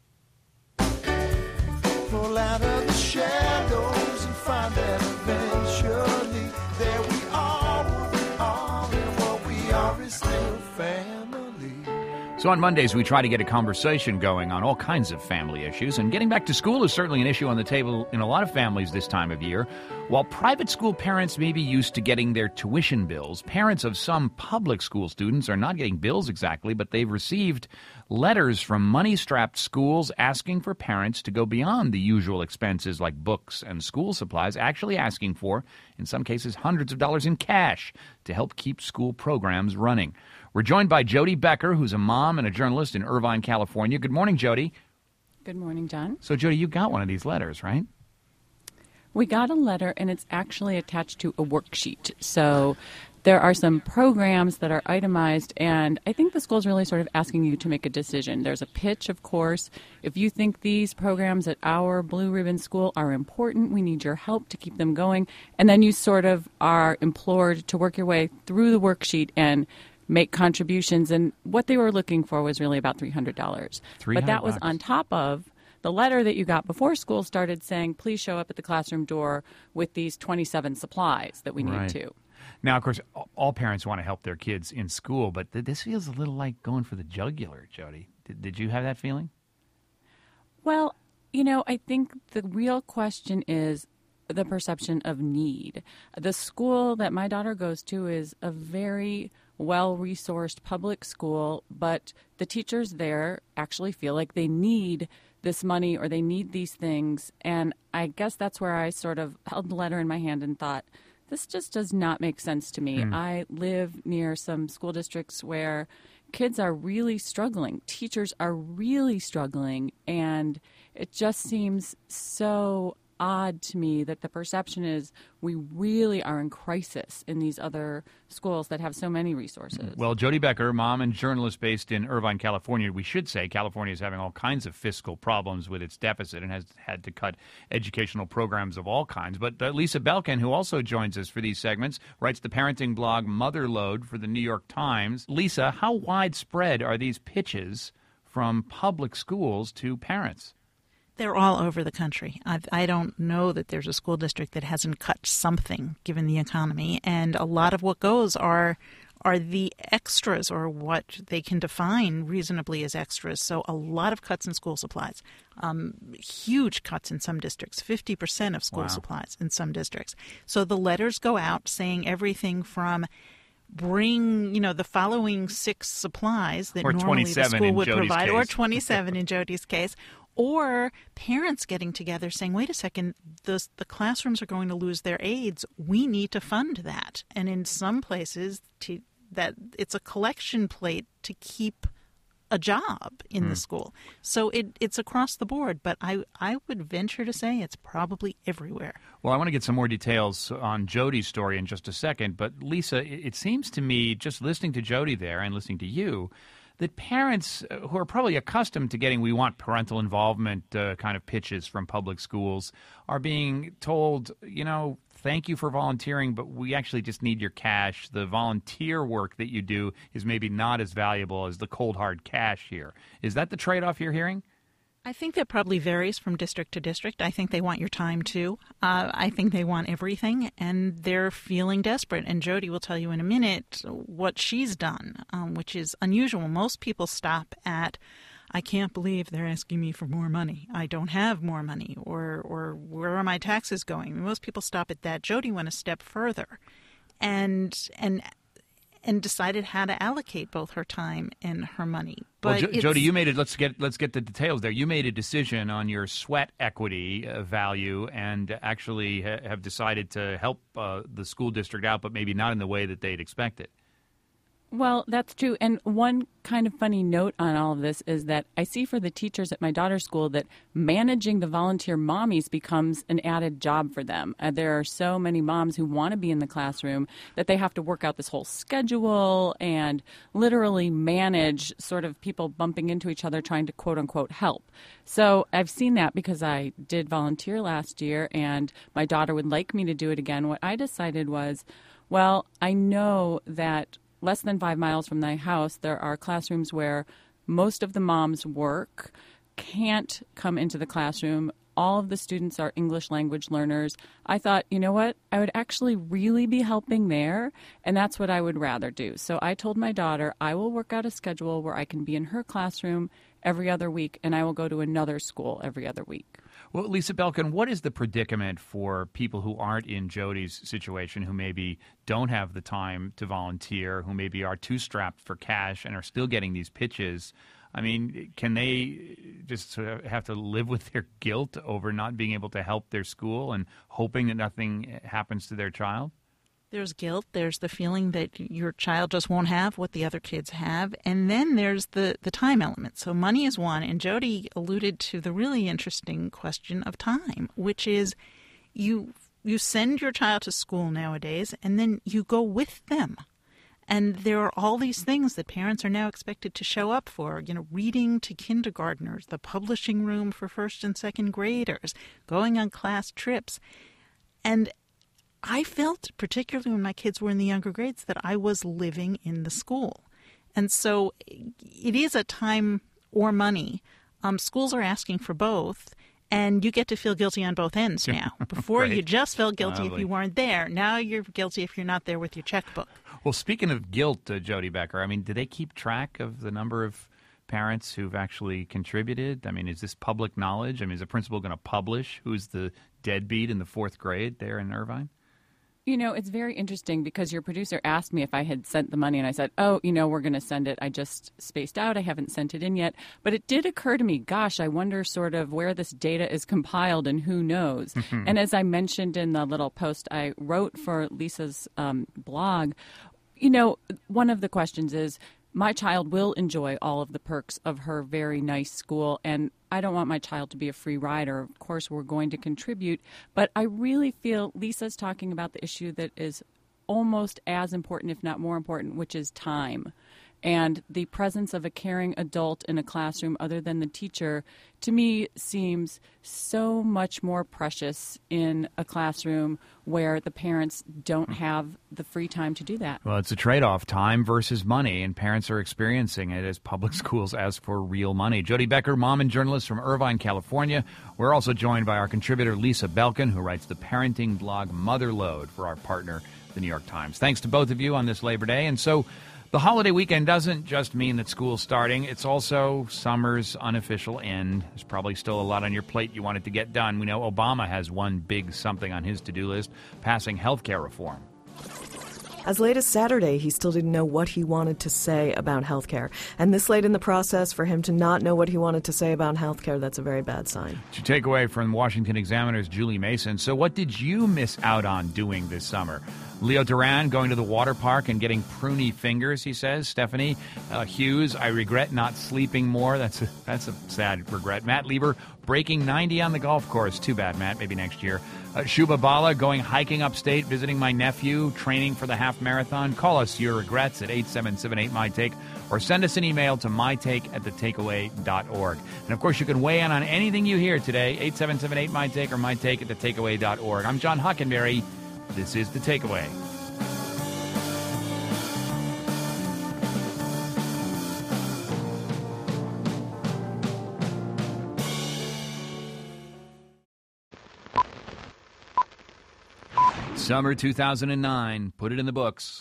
Pull out of the shadows and find that eventually there we are, and what we are is still family. So on Mondays, we try to get a conversation going on all kinds of family issues, and getting back to school is certainly an issue on the table in a lot of families this time of year. While private school parents may be used to getting their tuition bills, parents of some public school students are not getting bills exactly, but they've received letters from money-strapped schools asking for parents to go beyond the usual expenses like books and school supplies, actually asking for, in some cases, hundreds of dollars in cash to help keep school programs running. We're joined by Jody Becker, who's a mom and a journalist in Irvine, California. Good morning, Jody. Good morning, John. So, Jody, you got one of these letters, right? We got a letter, and it's actually attached to a worksheet. So there are some programs that are itemized, and I think the school's really sort of asking you to make a decision. There's a pitch, of course. If you think these programs at our Blue Ribbon School are important, we need your help to keep them going. And then you sort of are implored to work your way through the worksheet and make contributions. And what they were looking for was really about $300. But that was on top of the letter that you got before school started saying, please show up at the classroom door with these 27 supplies that we need to. Now, of course, all parents want to help their kids in school, but this feels a little like going for the jugular, Jody. Did you have that feeling? Well, you know, I think the real question is, the perception of need. The school that my daughter goes to is a very well-resourced public school, but the teachers there actually feel like they need this money or they need these things. And I guess that's where I sort of held the letter in my hand and thought, this just does not make sense to me. I live near some school districts where kids are really struggling. Teachers are really struggling. And it just seems so odd to me that the perception is we really are in crisis in these other schools that have so many resources. Well, Jody Becker, mom and journalist based in Irvine, California. We should say California is having all kinds of fiscal problems with its deficit and has had to cut educational programs of all kinds. But Lisa Belkin, who also joins us for these segments, writes the parenting blog Motherload for the New York Times. Lisa, how widespread are these pitches from public schools to parents? They're all over the country. I don't know that there's a school district that hasn't cut something given the economy. And a lot of what goes are the extras, or what they can define reasonably as extras. So a lot of cuts in school supplies, huge cuts in some districts, 50% of school supplies in some districts. So the letters go out saying everything from bring, the following 6 supplies that normally the school would provide, or 27 in Jody's case, or parents getting together saying, wait a second, the classrooms are going to lose their aides. We need to fund that. And in some places, that it's a collection plate to keep a job in the school. So it's across the board, but I would venture to say it's probably everywhere. Well, I want to get some more details on Jody's story in just a second, but Lisa, it seems to me, just listening to Jody there and listening to you, that parents who are probably accustomed to getting "we want parental involvement" kind of pitches from public schools are being told, thank you for volunteering, but we actually just need your cash. The volunteer work that you do is maybe not as valuable as the cold, hard cash here. Is that the trade-off you're hearing? I think that probably varies from district to district. I think they want your time, too. I think they want everything, and they're feeling desperate. And Jody will tell you in a minute what she's done, which is unusual. Most people stop at, I can't believe they're asking me for more money. I don't have more money, or where are my taxes going? Most people stop at that. Jody went a step further and decided how to allocate both her time and her money. But well, Jody, you made it. Let's get the details there. You made a decision on your sweat equity value, and actually have decided to help the school district out, but maybe not in the way that they'd expected. Well, that's true. And one kind of funny note on all of this is that I see for the teachers at my daughter's school that managing the volunteer mommies becomes an added job for them. There are so many moms who want to be in the classroom that they have to work out this whole schedule and literally manage sort of people bumping into each other trying to quote unquote help. So I've seen that because I did volunteer last year and my daughter would like me to do it again. What I decided was, well, I know that less than 5 miles from my house, there are classrooms where most of the moms work, can't come into the classroom. All of the students are English language learners. I thought, you know what? I would actually really be helping there, and that's what I would rather do. So I told my daughter, I will work out a schedule where I can be in her classroom every other week, and I will go to another school every other week. Well, Lisa Belkin, what is the predicament for people who aren't in Jody's situation, who maybe don't have the time to volunteer, who maybe are too strapped for cash and are still getting these pitches? I mean, can they just sort of have to live with their guilt over not being able to help their school and hoping that nothing happens to their child? There's guilt. There's the feeling that your child just won't have what the other kids have. And then there's the time element. So money is one. And Jody alluded to the really interesting question of time, which is you send your child to school nowadays and then you go with them. And there are all these things that parents are now expected to show up for, reading to kindergartners, the publishing room for first and second graders, going on class trips. And I felt, particularly when my kids were in the younger grades, that I was living in the school. And so it is a time or money. Schools are asking for both, and you get to feel guilty on both ends now. Before right. You just felt guilty if you weren't there. Now you're guilty if you're not there with your checkbook. Well, speaking of guilt, Jody Becker, I mean, do they keep track of the number of parents who've actually contributed? I mean, is this public knowledge? I mean, is the principal going to publish who's the deadbeat in the fourth grade there in Irvine? You know, it's very interesting because your producer asked me if I had sent the money, and I said, oh, we're going to send it. I just spaced out. I haven't sent it in yet. But it did occur to me, gosh, I wonder sort of where this data is compiled and who knows. And as I mentioned in the little post I wrote for Lisa's blog, one of the questions is, my child will enjoy all of the perks of her very nice school, and I don't want my child to be a free rider. Of course, we're going to contribute, but I really feel Lisa's talking about the issue that is almost as important, if not more important, which is time. And the presence of a caring adult in a classroom other than the teacher, to me, seems so much more precious in a classroom where the parents don't have the free time to do that. Well, it's a trade-off, time versus money, and parents are experiencing it as public schools ask for real money. Jody Becker, mom and journalist from Irvine, California. We're also joined by our contributor, Lisa Belkin, who writes the parenting blog Motherload for our partner, the New York Times. Thanks to both of you on this Labor Day. And so the holiday weekend doesn't just mean that school's starting. It's also summer's unofficial end. There's probably still a lot on your plate you wanted to get done. We know Obama has one big something on his to-do list, passing health care reform. As late as Saturday, he still didn't know what he wanted to say about health care. And this late in the process, for him to not know what he wanted to say about health care, that's a very bad sign. To take away from Washington Examiner's Julie Mason. So what did you miss out on doing this summer? Leo Duran going to the water park and getting pruny fingers, he says. Stephanie Hughes, I regret not sleeping more. That's a sad regret. Matt Lieber breaking 90 on the golf course. Too bad, Matt. Maybe next year. Shuba Bala going hiking upstate, visiting my nephew, training for the half marathon. Call us your regrets at 877-8MyTake or send us an email to mytake@thetakeaway.org. And, of course, you can weigh in on anything you hear today, 877-8MyTake or mytake@thetakeaway.org. I'm John Hockenberry. This is The Takeaway. Summer 2009. Put it in the books.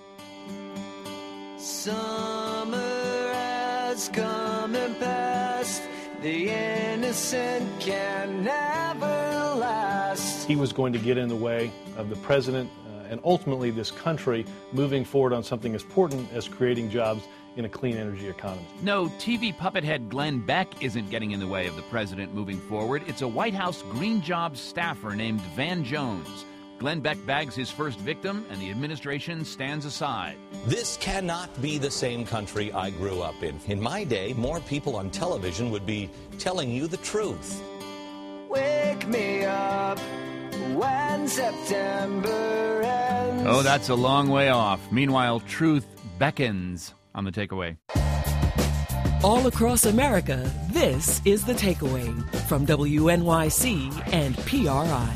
Summer has come and passed. The innocent can never last. He was going to get in the way of the president and ultimately this country moving forward on something as important as creating jobs in a clean energy economy. No, TV puppet head Glenn Beck isn't getting in the way of the president moving forward. It's a White House Green Jobs staffer named Van Jones. Glenn Beck bags his first victim, and the administration stands aside. This cannot be the same country I grew up in. In my day, more people on television would be telling you the truth. Wake me up when September ends. Oh, that's a long way off. Meanwhile, truth beckons on The Takeaway. All across America, this is The Takeaway from WNYC and PRI.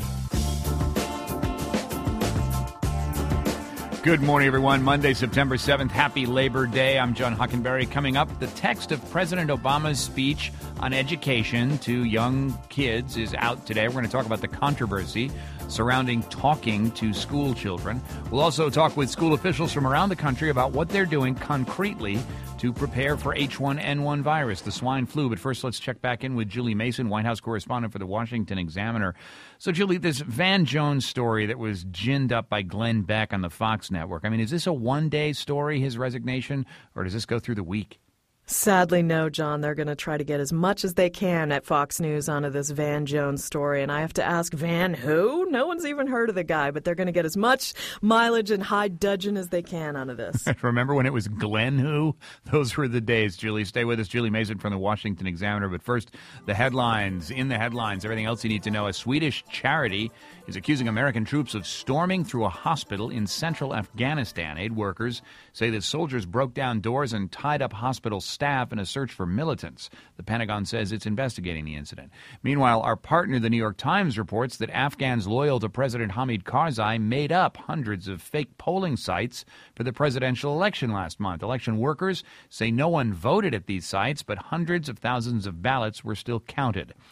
Good morning, everyone. Monday, September 7th. Happy Labor Day. I'm John Hockenberry. Coming up, the text of President Obama's speech on education to young kids is out today. We're going to talk about the controversy surrounding talking to school children. We'll also talk with school officials from around the country about what they're doing concretely to prepare for H1N1 virus, the swine flu. But first, let's check back in with Julie Mason, White House correspondent for the Washington Examiner. So, Julie, this Van Jones story that was ginned up by Glenn Beck on the Fox network, I mean, is this a one-day story, his resignation, or does this go through the week? Sadly, no, John. They're going to try to get as much as they can at Fox News onto this Van Jones story. And I have to ask, Van who? No one's even heard of the guy, but they're going to get as much mileage and high dudgeon as they can onto this. Remember when it was Glenn who? Those were the days, Julie. Stay with us. Julie Mason from the Washington Examiner. But first, the headlines. In the headlines, everything else you need to know. A Swedish charity is accusing American troops of storming through a hospital in central Afghanistan. Aid workers say that soldiers broke down doors and tied up hospital staff in a search for militants. The Pentagon says it's investigating the incident. Meanwhile, our partner, the New York Times, reports that Afghans loyal to President Hamid Karzai made up hundreds of fake polling sites for the presidential election last month. Election workers say no one voted at these sites, but hundreds of thousands of ballots were still counted.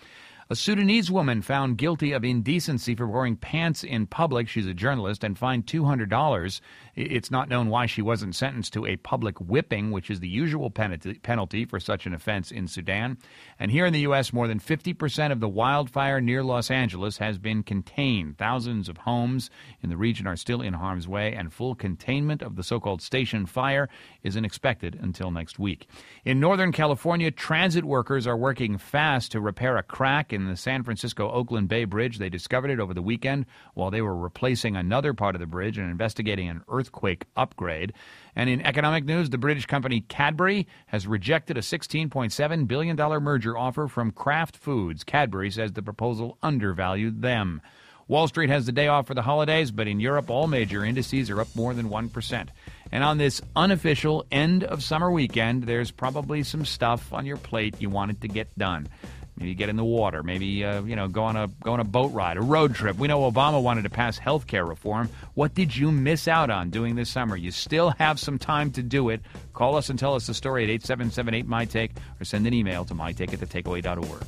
A Sudanese woman found guilty of indecency for wearing pants in public. She's a journalist and fined $200. It's not known why she wasn't sentenced to a public whipping, which is the usual penalty for such an offense in Sudan. And here in the U.S., more than 50% of the wildfire near Los Angeles has been contained. Thousands of homes in the region are still in harm's way, and full containment of the so-called station fire isn't expected until next week. In Northern California, transit workers are working fast to repair a crack in the San Francisco-Oakland Bay Bridge. They discovered it over the weekend while they were replacing another part of the bridge and investigating an earthquake upgrade. And in economic news, the British company Cadbury has rejected a $16.7 billion merger offer from Kraft Foods. Cadbury says the proposal undervalued them. Wall Street has the day off for the holidays, but in Europe, all major indices are up more than 1%. And on this unofficial end of summer weekend, there's probably some stuff on your plate you wanted to get done. Maybe get in the water. Maybe, go on a boat ride, a road trip. We know Obama wanted to pass health care reform. What did you miss out on doing this summer? You still have some time to do it. Call us and tell us the story at 877-8MyTake or send an email to mytake@thetakeaway.org.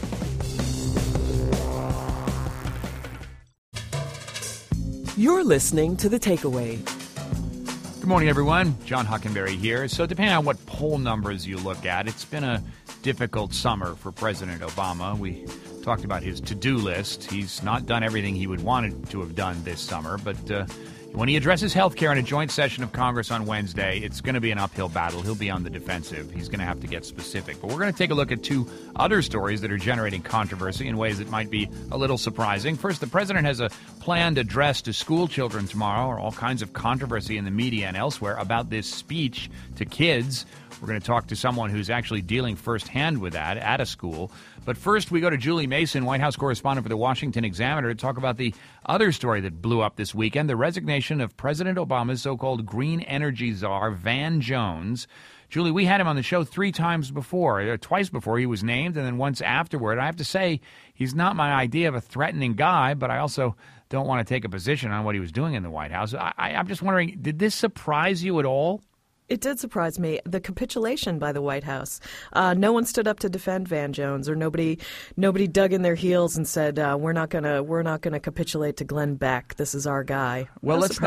You're listening to The Takeaway. Good morning, everyone. John Hockenberry here. So depending on what poll numbers you look at, it's been a difficult summer for President Obama. We talked about his to-do list. He's not done everything he would want to have done this summer, but when he addresses health care in a joint session of Congress on Wednesday, it's going to be an uphill battle. He'll be on the defensive. He's going to have to get specific. But we're going to take a look at two other stories that are generating controversy in ways that might be a little surprising. First, the president has a planned address to school children tomorrow, or all kinds of controversy in the media and elsewhere about this speech to kids. We're going to talk to someone who's actually dealing firsthand with that at a school. But first, we go to Julie Mason, White House correspondent for the Washington Examiner, to talk about the other story that blew up this weekend, the resignation of President Obama's so-called green energy czar, Van Jones. Julie, we had him on the show twice before he was named, and then once afterward. I have to say, he's not my idea of a threatening guy, but I also don't want to take a position on what he was doing in the White House. I'm just wondering, did this surprise you at all? It did surprise me, the capitulation by the White House. No one stood up to defend Van Jones, or nobody dug in their heels and said we're not gonna capitulate to Glenn Beck. This is our guy. Well, let's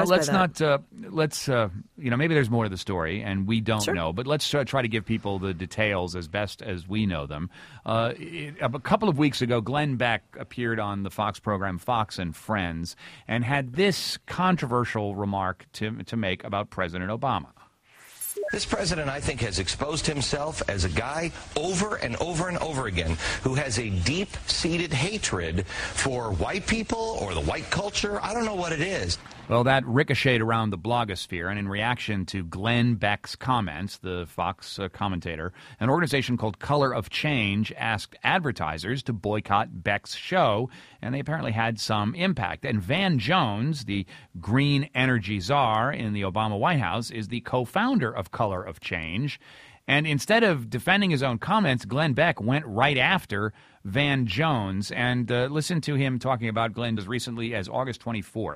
maybe there's more to the story, and we don't know, but let's try to give people the details as best as we know them. A couple of weeks ago, Glenn Beck appeared on the Fox program Fox and Friends and had this controversial remark to make about President Obama. This president, I think, has exposed himself as a guy over and over and over again who has a deep-seated hatred for white people or the white culture. I don't know what it is. Well, that ricocheted around the blogosphere, and in reaction to Glenn Beck's comments, the Fox commentator, an organization called Color of Change asked advertisers to boycott Beck's show, and they apparently had some impact. And Van Jones, the green energy czar in the Obama White House, is the co-founder of Color of Change. And instead of defending his own comments, Glenn Beck went right after Van Jones. And listen to him talking about Glenn as recently as August 24th.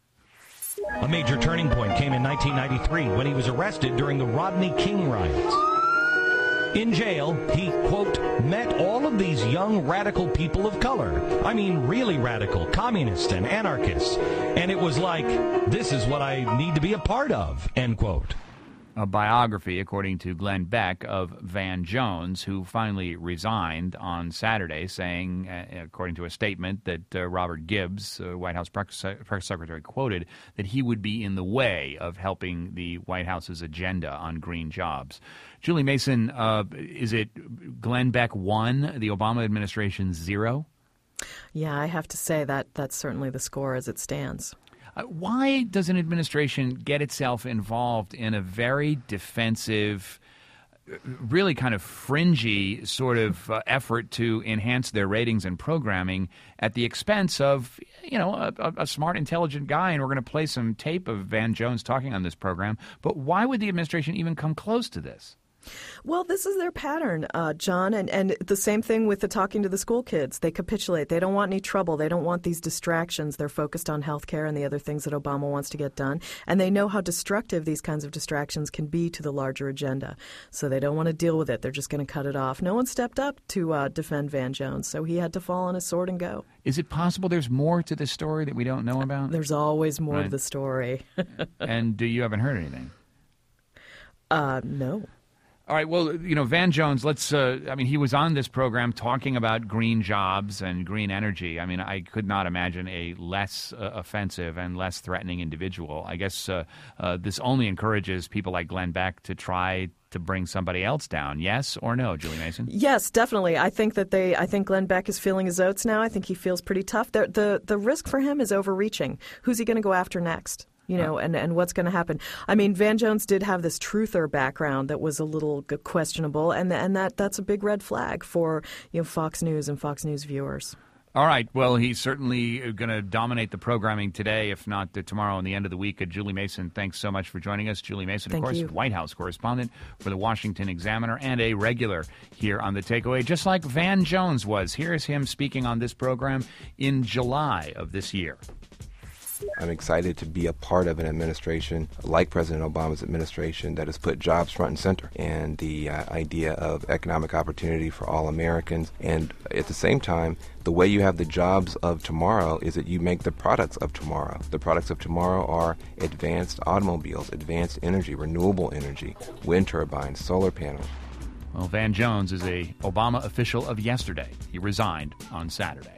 A major turning point came in 1993 when he was arrested during the Rodney King riots. In jail, he, quote, met all of these young radical people of color. I mean, really radical, communists and anarchists. And it was like, this is what I need to be a part of, end quote. A biography, according to Glenn Beck, of Van Jones, who finally resigned on Saturday, saying, according to a statement that Robert Gibbs, White House press secretary, quoted, that he would be in the way of helping the White House's agenda on green jobs. Julie Mason, is it Glenn Beck 1, the Obama administration 0? Yeah, I have to say that's certainly the score as it stands. Why does an administration get itself involved in a very defensive, really kind of fringy sort of effort to enhance their ratings and programming at the expense of, a smart, intelligent guy? And we're going to play some tape of Van Jones talking on this program. But why would the administration even come close to this? Well, this is their pattern, John, and the same thing with the talking to the school kids. They capitulate. They don't want any trouble. They don't want these distractions. They're focused on health care and the other things that Obama wants to get done, and they know how destructive these kinds of distractions can be to the larger agenda. So they don't want to deal with it. They're just going to cut it off. No one stepped up to defend Van Jones, so he had to fall on his sword and go. Is it possible there's more to this story that we don't know about? There's always more to the story. And you haven't heard anything? No. All right, well, Van Jones, he was on this program talking about green jobs and green energy. I mean, I could not imagine a less offensive and less threatening individual. I guess this only encourages people like Glenn Beck to try to bring somebody else down. Yes or no, Julie Mason? Yes, definitely. I think Glenn Beck is feeling his oats now. I think he feels pretty tough. The risk for him is overreaching. Who's he going to go after next? And what's going to happen. I mean, Van Jones did have this truther background that was a little questionable, and that's a big red flag for Fox News and Fox News viewers. All right. Well, he's certainly going to dominate the programming today, if not tomorrow and the end of the week. Julie Mason, thanks so much for joining us. Julie Mason, of course, White House correspondent for the Washington Examiner and a regular here on The Takeaway, just like Van Jones was. Here's him speaking on this program in July of this year. I'm excited to be a part of an administration like President Obama's administration that has put jobs front and center and the idea of economic opportunity for all Americans. And at the same time, the way you have the jobs of tomorrow is that you make the products of tomorrow. The products of tomorrow are advanced automobiles, advanced energy, renewable energy, wind turbines, solar panels. Well, Van Jones is a Obama official of yesterday. He resigned on Saturday.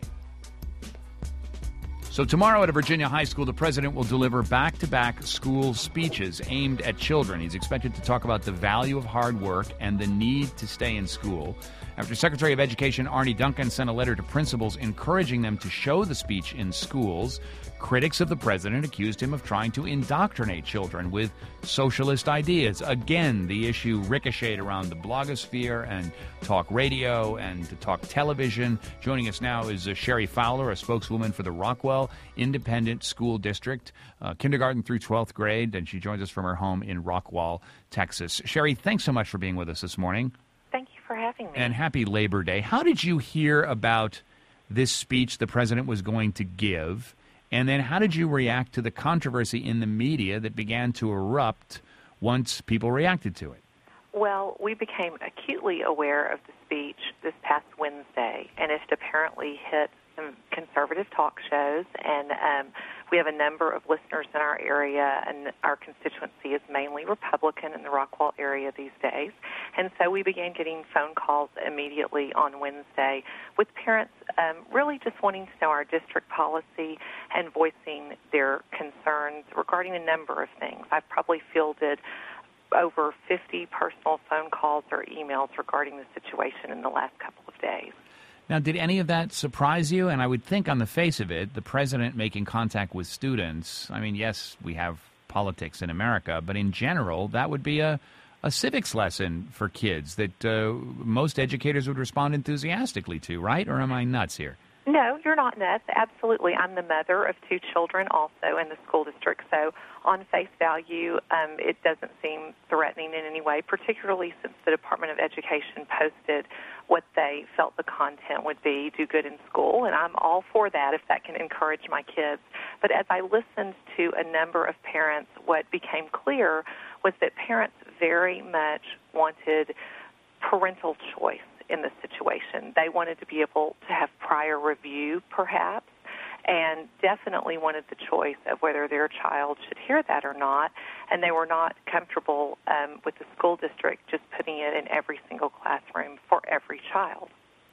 So tomorrow at a Virginia high school, the president will deliver back-to-back school speeches aimed at children. He's expected to talk about the value of hard work and the need to stay in school. After Secretary of Education Arne Duncan sent a letter to principals encouraging them to show the speech in schools, critics of the president accused him of trying to indoctrinate children with socialist ideas. Again, the issue ricocheted around the blogosphere and talk radio and talk television. Joining us now is Sherry Fowler, a spokeswoman for the Rockwell Independent School District, kindergarten through 12th grade, and she joins us from her home in Rockwall, Texas. Sherry, thanks so much for being with us this morning. Thank you for having me. And happy Labor Day. How did you hear about this speech the president was going to give? And then how did you react to the controversy in the media that began to erupt once people reacted to it? Well, we became acutely aware of the speech this past Wednesday, and it apparently hit some conservative talk shows, and we have a number of listeners in our area, and our constituency is mainly Republican in the Rockwall area these days. And so we began getting phone calls immediately on Wednesday with parents really just wanting to know our district policy and voicing their concerns regarding a number of things. I've probably fielded over 50 personal phone calls or emails regarding the situation in the last couple of days. Now, did any of that surprise you? And I would think on the face of it, the president making contact with students, I mean, yes, we have politics in America, but in general, that would be a civics lesson for kids that most educators would respond enthusiastically to, right? Or am I nuts here? No, you're not nuts. Absolutely. I'm the mother of 2 children also in the school district, so on face value, it doesn't seem threatening in any way, particularly since the Department of Education posted what they felt the content would be, do good in school, and I'm all for that if that can encourage my kids. But as I listened to a number of parents, what became clear was that parents very much wanted parental choice in the situation. They wanted to be able to have prior review, perhaps, and definitely wanted the choice of whether their child should hear that or not, and they were not comfortable with the school district just putting it in every single classroom for every child.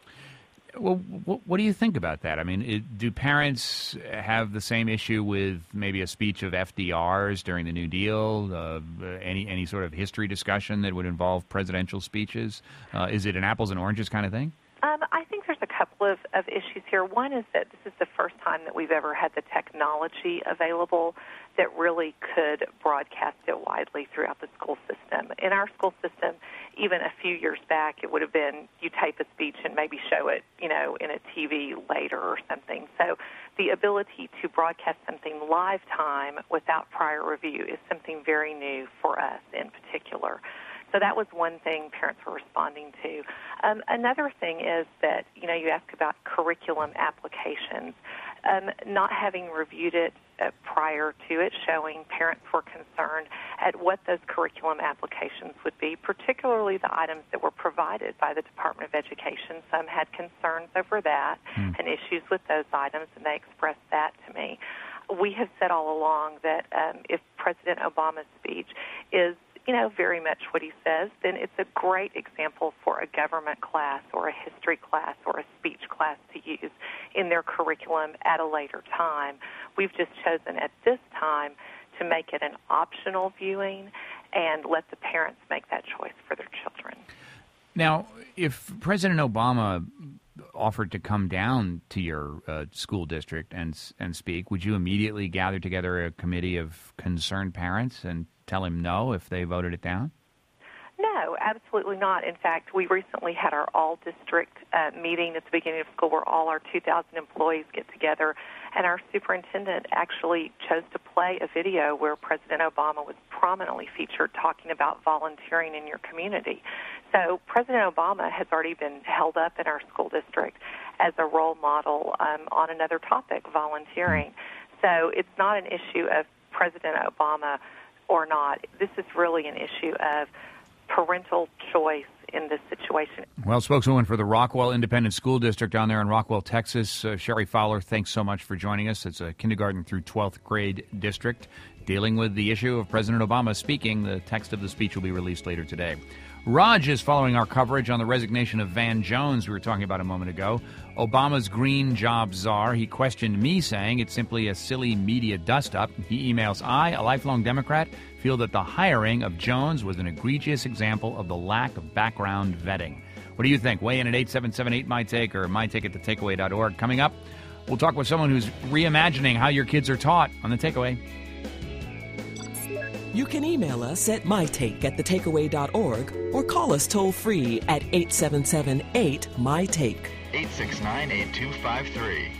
Well, what do you think about that? I mean, do parents have the same issue with maybe a speech of FDR's during the New Deal, any sort of history discussion that would involve presidential speeches? Is it an apples and oranges kind of thing? I think there's a couple of issues here. One is that this is the first time that we've ever had the technology available that really could broadcast it widely throughout the school system. In our school system, even a few years back, it would have been you tape a speech and maybe show it, in a TV later or something. So the ability to broadcast something live time without prior review is something very new for us in particular. So that was one thing parents were responding to. Another thing is that, you ask about curriculum applications. Not having reviewed it prior to it showing, parents were concerned at what those curriculum applications would be, particularly the items that were provided by the Department of Education. Some had concerns over that and issues with those items, and they expressed that to me. We have said all along that if President Obama's speech is very much what he says, then it's a great example for a government class or a history class or a speech class to use in their curriculum at a later time. We've just chosen at this time to make it an optional viewing and let the parents make that choice for their children. Now, if President Obama offered to come down to your school district and speak, would you immediately gather together a committee of concerned parents and tell him no if they voted it down? No, absolutely not. In fact, we recently had our all-district meeting at the beginning of school where all our 2,000 employees get together, and our superintendent actually chose to play a video where President Obama was prominently featured talking about volunteering in your community. So President Obama has already been held up in our school district as a role model on another topic, volunteering. So it's not an issue of President Obama or not. This is really an issue of parental choice in this situation. Well, spokeswoman for the Rockwell Independent School District down there in Rockwell, Texas, Sherry Fowler, thanks so much for joining us. It's a kindergarten through 12th grade district dealing with the issue of President Obama speaking. The text of the speech will be released later today. Raj is following our coverage on the resignation of Van Jones we were talking about a moment ago, Obama's green job czar. He questioned me, saying it's simply a silly media dust-up. He emails, I, a lifelong Democrat, feel that the hiring of Jones was an egregious example of the lack of background vetting. What do you think? Weigh in at 877-8MyTake or mytake@thetakeaway.org. Coming up, we'll talk with someone who's reimagining how your kids are taught on The Takeaway. You can email us at mytake@thetakeaway.org or call us toll-free at 877-8MyTake. 869-8253.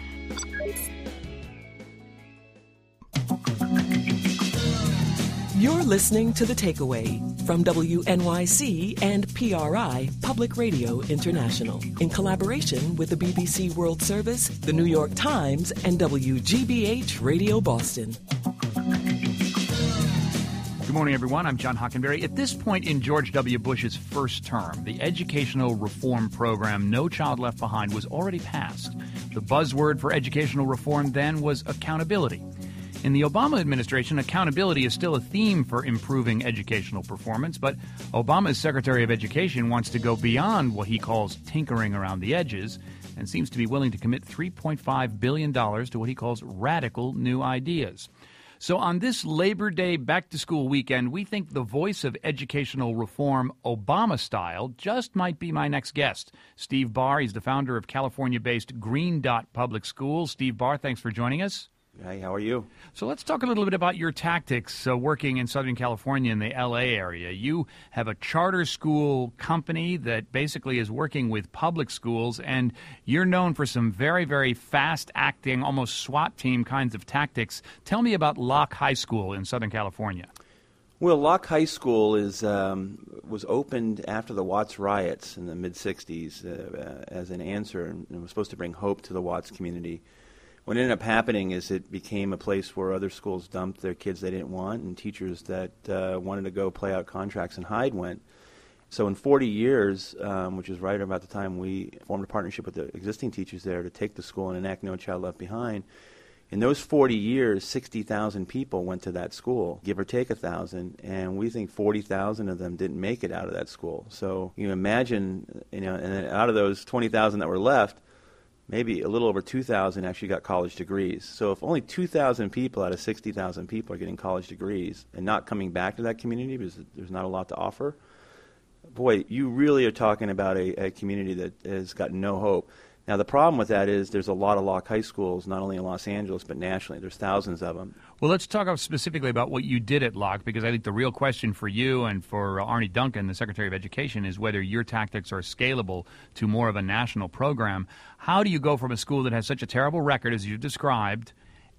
You're listening to The Takeaway from WNYC and PRI Public Radio International in collaboration with the BBC World Service, the New York Times, and WGBH Radio Boston. Good morning, everyone. I'm John Hockenberry. At this point in George W. Bush's first term, the educational reform program No Child Left Behind was already passed. The buzzword for educational reform then was accountability. In the Obama administration, accountability is still a theme for improving educational performance, but Obama's Secretary of Education wants to go beyond what he calls tinkering around the edges and seems to be willing to commit $3.5 billion to what he calls radical new ideas. So on this Labor Day back-to-school weekend, we think the voice of educational reform, Obama style, just might be my next guest. Steve Barr, he's the founder of California-based Green Dot Public Schools. Steve Barr, thanks for joining us. Hey, how are you? So let's talk a little bit about your tactics working in Southern California in the L.A. area. You have a charter school company that basically is working with public schools, and you're known for some very, very fast-acting, almost SWAT team kinds of tactics. Tell me about Locke High School in Southern California. Well, Locke High School was opened after the Watts riots in the mid-'60s as an answer, and it was supposed to bring hope to the Watts community. What ended up happening is it became a place where other schools dumped their kids they didn't want, and teachers that wanted to go play out contracts and hide went. So in 40 years, which is right about the time we formed a partnership with the existing teachers there to take the school and enact No Child Left Behind, in those 40 years, 60,000 people went to that school, give or take 1,000, and we think 40,000 of them didn't make it out of that school. So you imagine, and out of those 20,000 that were left, maybe a little over 2,000 actually got college degrees. So if only 2,000 people out of 60,000 people are getting college degrees and not coming back to that community because there's not a lot to offer, boy, you really are talking about a community that has got no hope. Now, the problem with that is there's a lot of Locke High Schools, not only in Los Angeles, but nationally. There's thousands of them. Well, let's talk specifically about what you did at Locke, because I think the real question for you and for Arne Duncan, the Secretary of Education, is whether your tactics are scalable to more of a national program. How do you go from a school that has such a terrible record, as you described,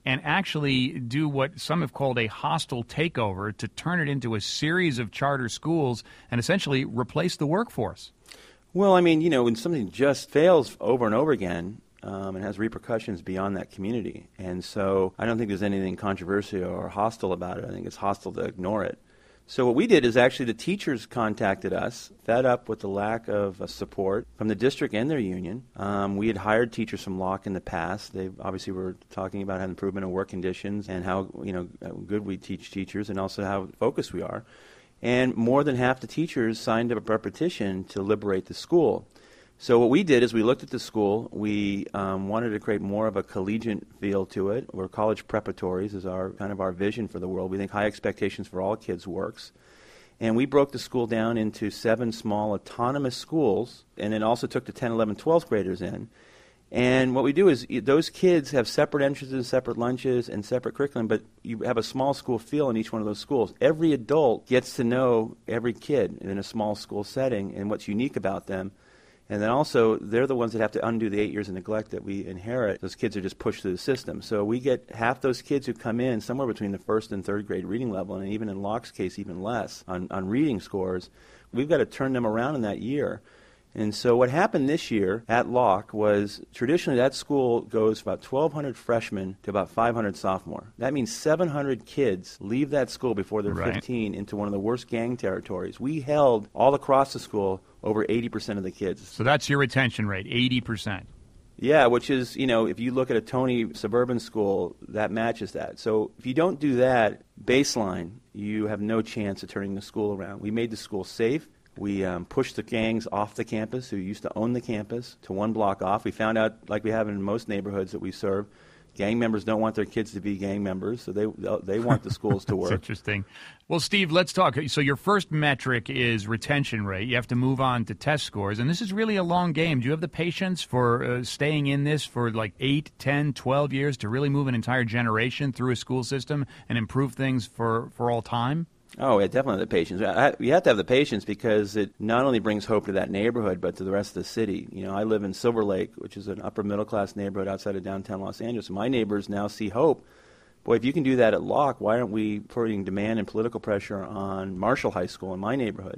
and actually do what some have called a hostile takeover to turn it into a series of charter schools and essentially replace the workforce. Well, I mean, when something just fails over and over again, it has repercussions beyond that community. And so I don't think there's anything controversial or hostile about it. I think it's hostile to ignore it. So what we did is actually the teachers contacted us, fed up with the lack of support from the district and their union. We had hired teachers from Locke in the past. They obviously were talking about how improvement of work conditions and how good we teach teachers and also how focused we are. And more than half the teachers signed up a petition to liberate the school. So what we did is we looked at the school. We wanted to create more of a collegiate feel to it. We're college preparatories is our vision for the world. We think high expectations for all kids works. And we broke the school down into 7 small autonomous schools and then also took the 10, 11, 12th graders in. And what we do is those kids have separate entrances, separate lunches, and separate curriculum, but you have a small school feel in each one of those schools. Every adult gets to know every kid in a small school setting and what's unique about them. And then also, they're the ones that have to undo the 8 years of neglect that we inherit. Those kids are just pushed through the system. So we get half those kids who come in somewhere between the 1st and 3rd grade reading level, and even in Locke's case, even less on reading scores. We've got to turn them around in that year. And so what happened this year at Locke was traditionally that school goes about 1,200 freshmen to about 500 sophomore. That means 700 kids leave that school before they're 15 into one of the worst gang territories. We held all across the school over 80% of the kids. So that's your retention rate, 80%. Yeah, which is, if you look at a Tony suburban school, that matches that. So if you don't do that baseline, you have no chance of turning the school around. We made the school safe. We pushed the gangs off the campus who used to own the campus to one block off. We found out, like we have in most neighborhoods that we serve, gang members don't want their kids to be gang members, so they want the schools to work. That's interesting. Well, Steve, let's talk. So your first metric is retention rate. You have to move on to test scores, and this is really a long game. Do you have the patience for staying in this for like 8, 10, 12 years to really move an entire generation through a school system and improve things for all time? Oh, yeah, definitely the patience. You have to have the patience because it not only brings hope to that neighborhood, but to the rest of the city. I live in Silver Lake, which is an upper middle class neighborhood outside of downtown Los Angeles. My neighbors now see hope. Boy, if you can do that at Locke, why aren't we putting demand and political pressure on Marshall High School in my neighborhood?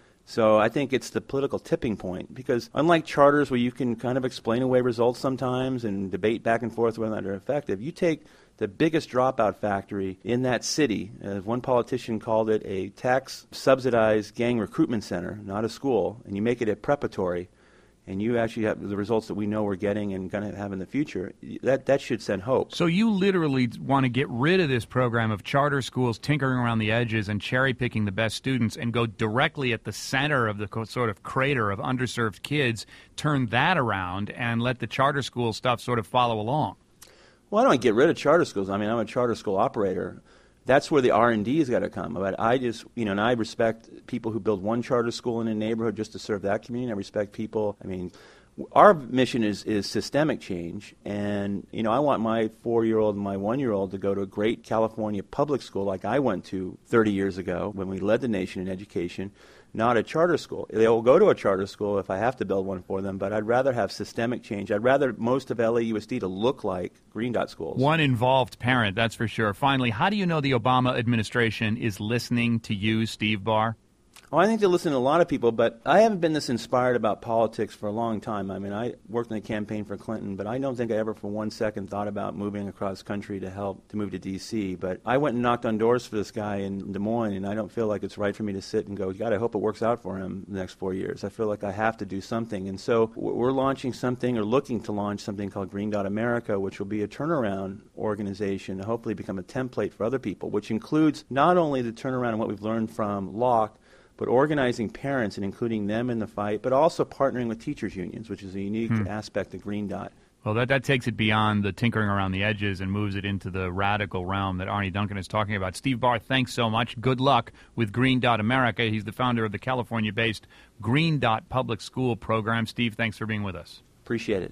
So I think it's the political tipping point because unlike charters where you can kind of explain away results sometimes and debate back and forth whether they're effective, you take the biggest dropout factory in that city, as one politician called it, a tax-subsidized gang recruitment center, not a school, and you make it a preparatory, and you actually have the results that we know we're getting and going to have in the future, that should send hope. So you literally want to get rid of this program of charter schools tinkering around the edges and cherry-picking the best students and go directly at the center of the sort of crater of underserved kids, turn that around, and let the charter school stuff sort of follow along. Well, I don't get rid of charter schools. I mean, I'm a charter school operator. That's where the R&D has got to come. But I just, and I respect people who build one charter school in a neighborhood just to serve that community. I respect people. I mean, our mission is systemic change. And, I want my 4-year-old and my 1-year-old to go to a great California public school like I went to 30 years ago when we led the nation in education, not a charter school. They will go to a charter school if I have to build one for them, but I'd rather have systemic change. I'd rather most of LAUSD to look like Green Dot schools. One involved parent, that's for sure. Finally, how do you know the Obama administration is listening to you, Steve Barr? Oh, I think they listen to a lot of people, but I haven't been this inspired about politics for a long time. I mean, I worked in the campaign for Clinton, but I don't think I ever for 1 second thought about moving across country to move to D.C. But I went and knocked on doors for this guy in Des Moines, and I don't feel like it's right for me to sit and go, God, I hope it works out for him the next 4 years. I feel like I have to do something. And so we're launching something or looking to launch something called Green Dot America, which will be a turnaround organization to hopefully become a template for other people, which includes not only the turnaround and what we've learned from Locke, but organizing parents and including them in the fight, but also partnering with teachers' unions, which is a unique aspect of Green Dot. Well, that takes it beyond the tinkering around the edges and moves it into the radical realm that Arne Duncan is talking about. Steve Barr, thanks so much. Good luck with Green Dot America. He's the founder of the California-based Green Dot Public School Program. Steve, thanks for being with us. Appreciate it.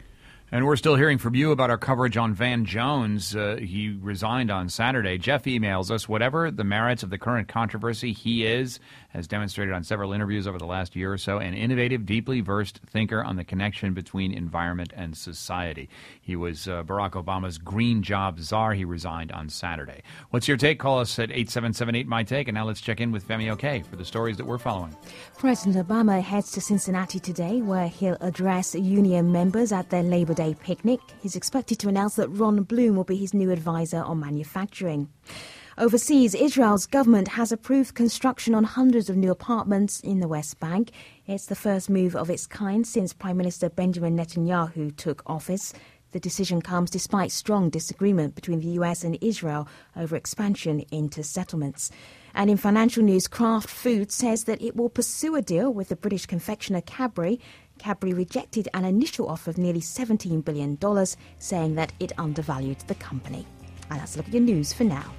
And we're still hearing from you about our coverage on Van Jones. He resigned on Saturday. Jeff emails us, whatever the merits of the current controversy, he is, has demonstrated on several interviews over the last year or so, an innovative, deeply versed thinker on the connection between environment and society. He was Barack Obama's green job czar. He resigned on Saturday. What's your take? Call us at 877-8-MY-TAKE. And now let's check in with Femi Oke for the stories that we're following. President Obama heads to Cincinnati today, where he'll address union members at their Labor Day picnic. He's expected to announce that Ron Bloom will be his new advisor on manufacturing. Overseas, Israel's government has approved construction on hundreds of new apartments in the West Bank. It's the first move of its kind since Prime Minister Benjamin Netanyahu took office. The decision comes despite strong disagreement between the US and Israel over expansion into settlements. And in financial news, Kraft Foods says that it will pursue a deal with the British confectioner Cadbury. Cadbury rejected an initial offer of nearly $17 billion, saying that it undervalued the company. And that's a look at your news for now.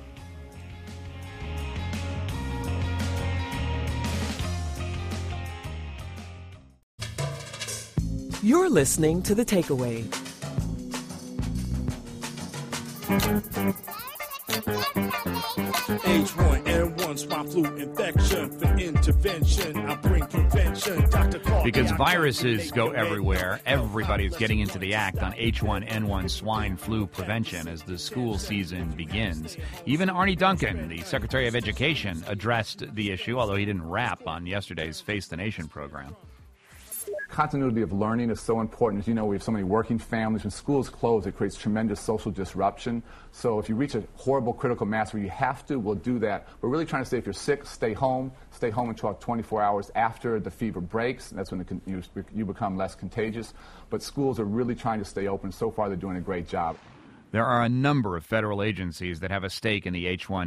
You're listening to The Takeaway. H1N1 swine flu infection for intervention. I bring prevention. Dr. Clark, because viruses go everywhere, everybody's getting into the act on H1N1 swine flu prevention as the school season begins. Even Arnie Duncan, the Secretary of Education, addressed the issue, although he didn't rap on yesterday's Face the Nation program. Continuity of learning is so important. As you know, we have so many working families. When schools close, it creates tremendous social disruption. So if you reach a horrible critical mass where you have to, we'll do that. We're really trying to say if you're sick, stay home. Stay home until 24 hours after the fever breaks. That's when you become less contagious. But schools are really trying to stay open. So far, they're doing a great job. There are a number of federal agencies that have a stake in the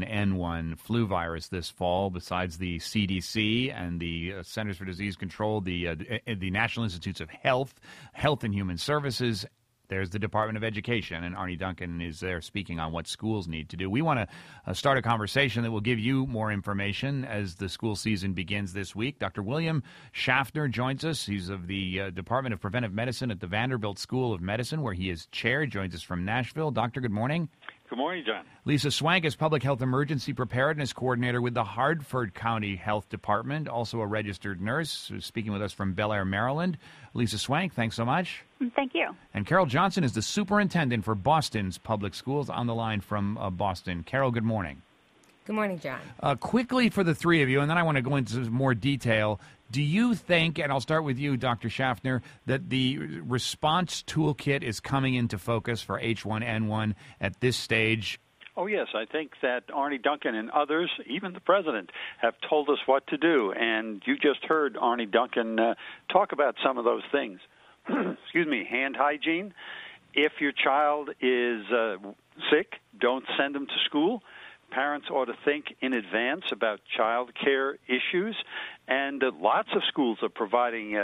H1N1 flu virus this fall, besides the CDC and the Centers for Disease Control, the National Institutes of Health, Health and Human Services. There's the Department of Education, and Arnie Duncan is there speaking on what schools need to do. We want to start a conversation that will give you more information as the school season begins this week. Dr. William Schaffner joins us. He's of the Department of Preventive Medicine at the Vanderbilt School of Medicine, where he is chair. Joins us from Nashville. Doctor, good morning. Good morning, John. Lisa Swank is Public Health Emergency Preparedness Coordinator with the Hartford County Health Department, also a registered nurse, who's speaking with us from Bel Air, Maryland. Lisa Swank, thanks so much. Thank you. And Carol Johnson is the superintendent for Boston's public schools, on the line from Boston. Carol, good morning. Good morning, John. Quickly for the three of you, and then I want to go into more detail. Do you think, and I'll start with you, Dr. Schaffner, that the response toolkit is coming into focus for H1N1 at this stage? Oh, yes. I think that Arnie Duncan and others, even the president, have told us what to do. And you just heard Arnie Duncan talk about some of those things. Excuse me, hand hygiene. If your child is sick, don't send them to school. Parents ought to think in advance about child care issues. And lots of schools are providing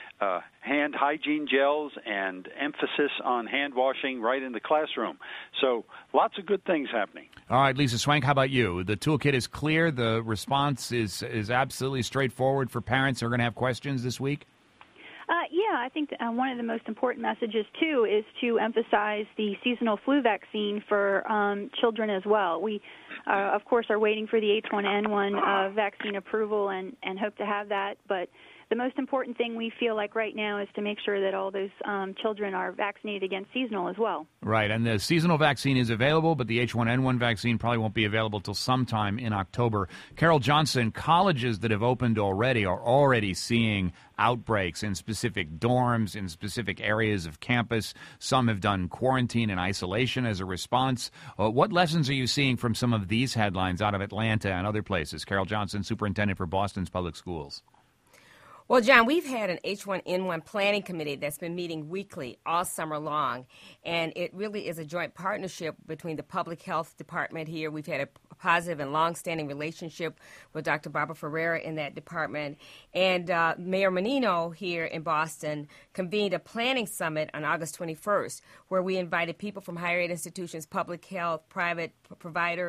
hand hygiene gels and emphasis on hand washing right in the classroom. So lots of good things happening. All right, Lisa Swank, how about you? The toolkit is clear. The response is absolutely straightforward for parents who are going to have questions this week? Yeah, I think one of the most important messages, too, is to emphasize the seasonal flu vaccine for children as well. We, of course, are waiting for the H1N1 vaccine approval and hope to have that, but the most important thing we feel like right now is to make sure that all those children are vaccinated against seasonal as well. Right, and the seasonal vaccine is available, but the H1N1 vaccine probably won't be available till sometime in October. Carol Johnson, colleges that have opened already are already seeing outbreaks in specific dorms, in specific areas of campus. Some have done quarantine and isolation as a response. What lessons are you seeing from some of these headlines out of Atlanta and other places? Carol Johnson, superintendent for Boston's public schools. Well, John, we've had an H1N1 planning committee that's been meeting weekly all summer long, and it really is a joint partnership between the public health department here. We've had a positive and long-standing relationship with Dr. Barbara Ferreira in that department, and Mayor Menino here in Boston convened a planning summit on August 21st, where we invited people from higher ed institutions, public health, private providers,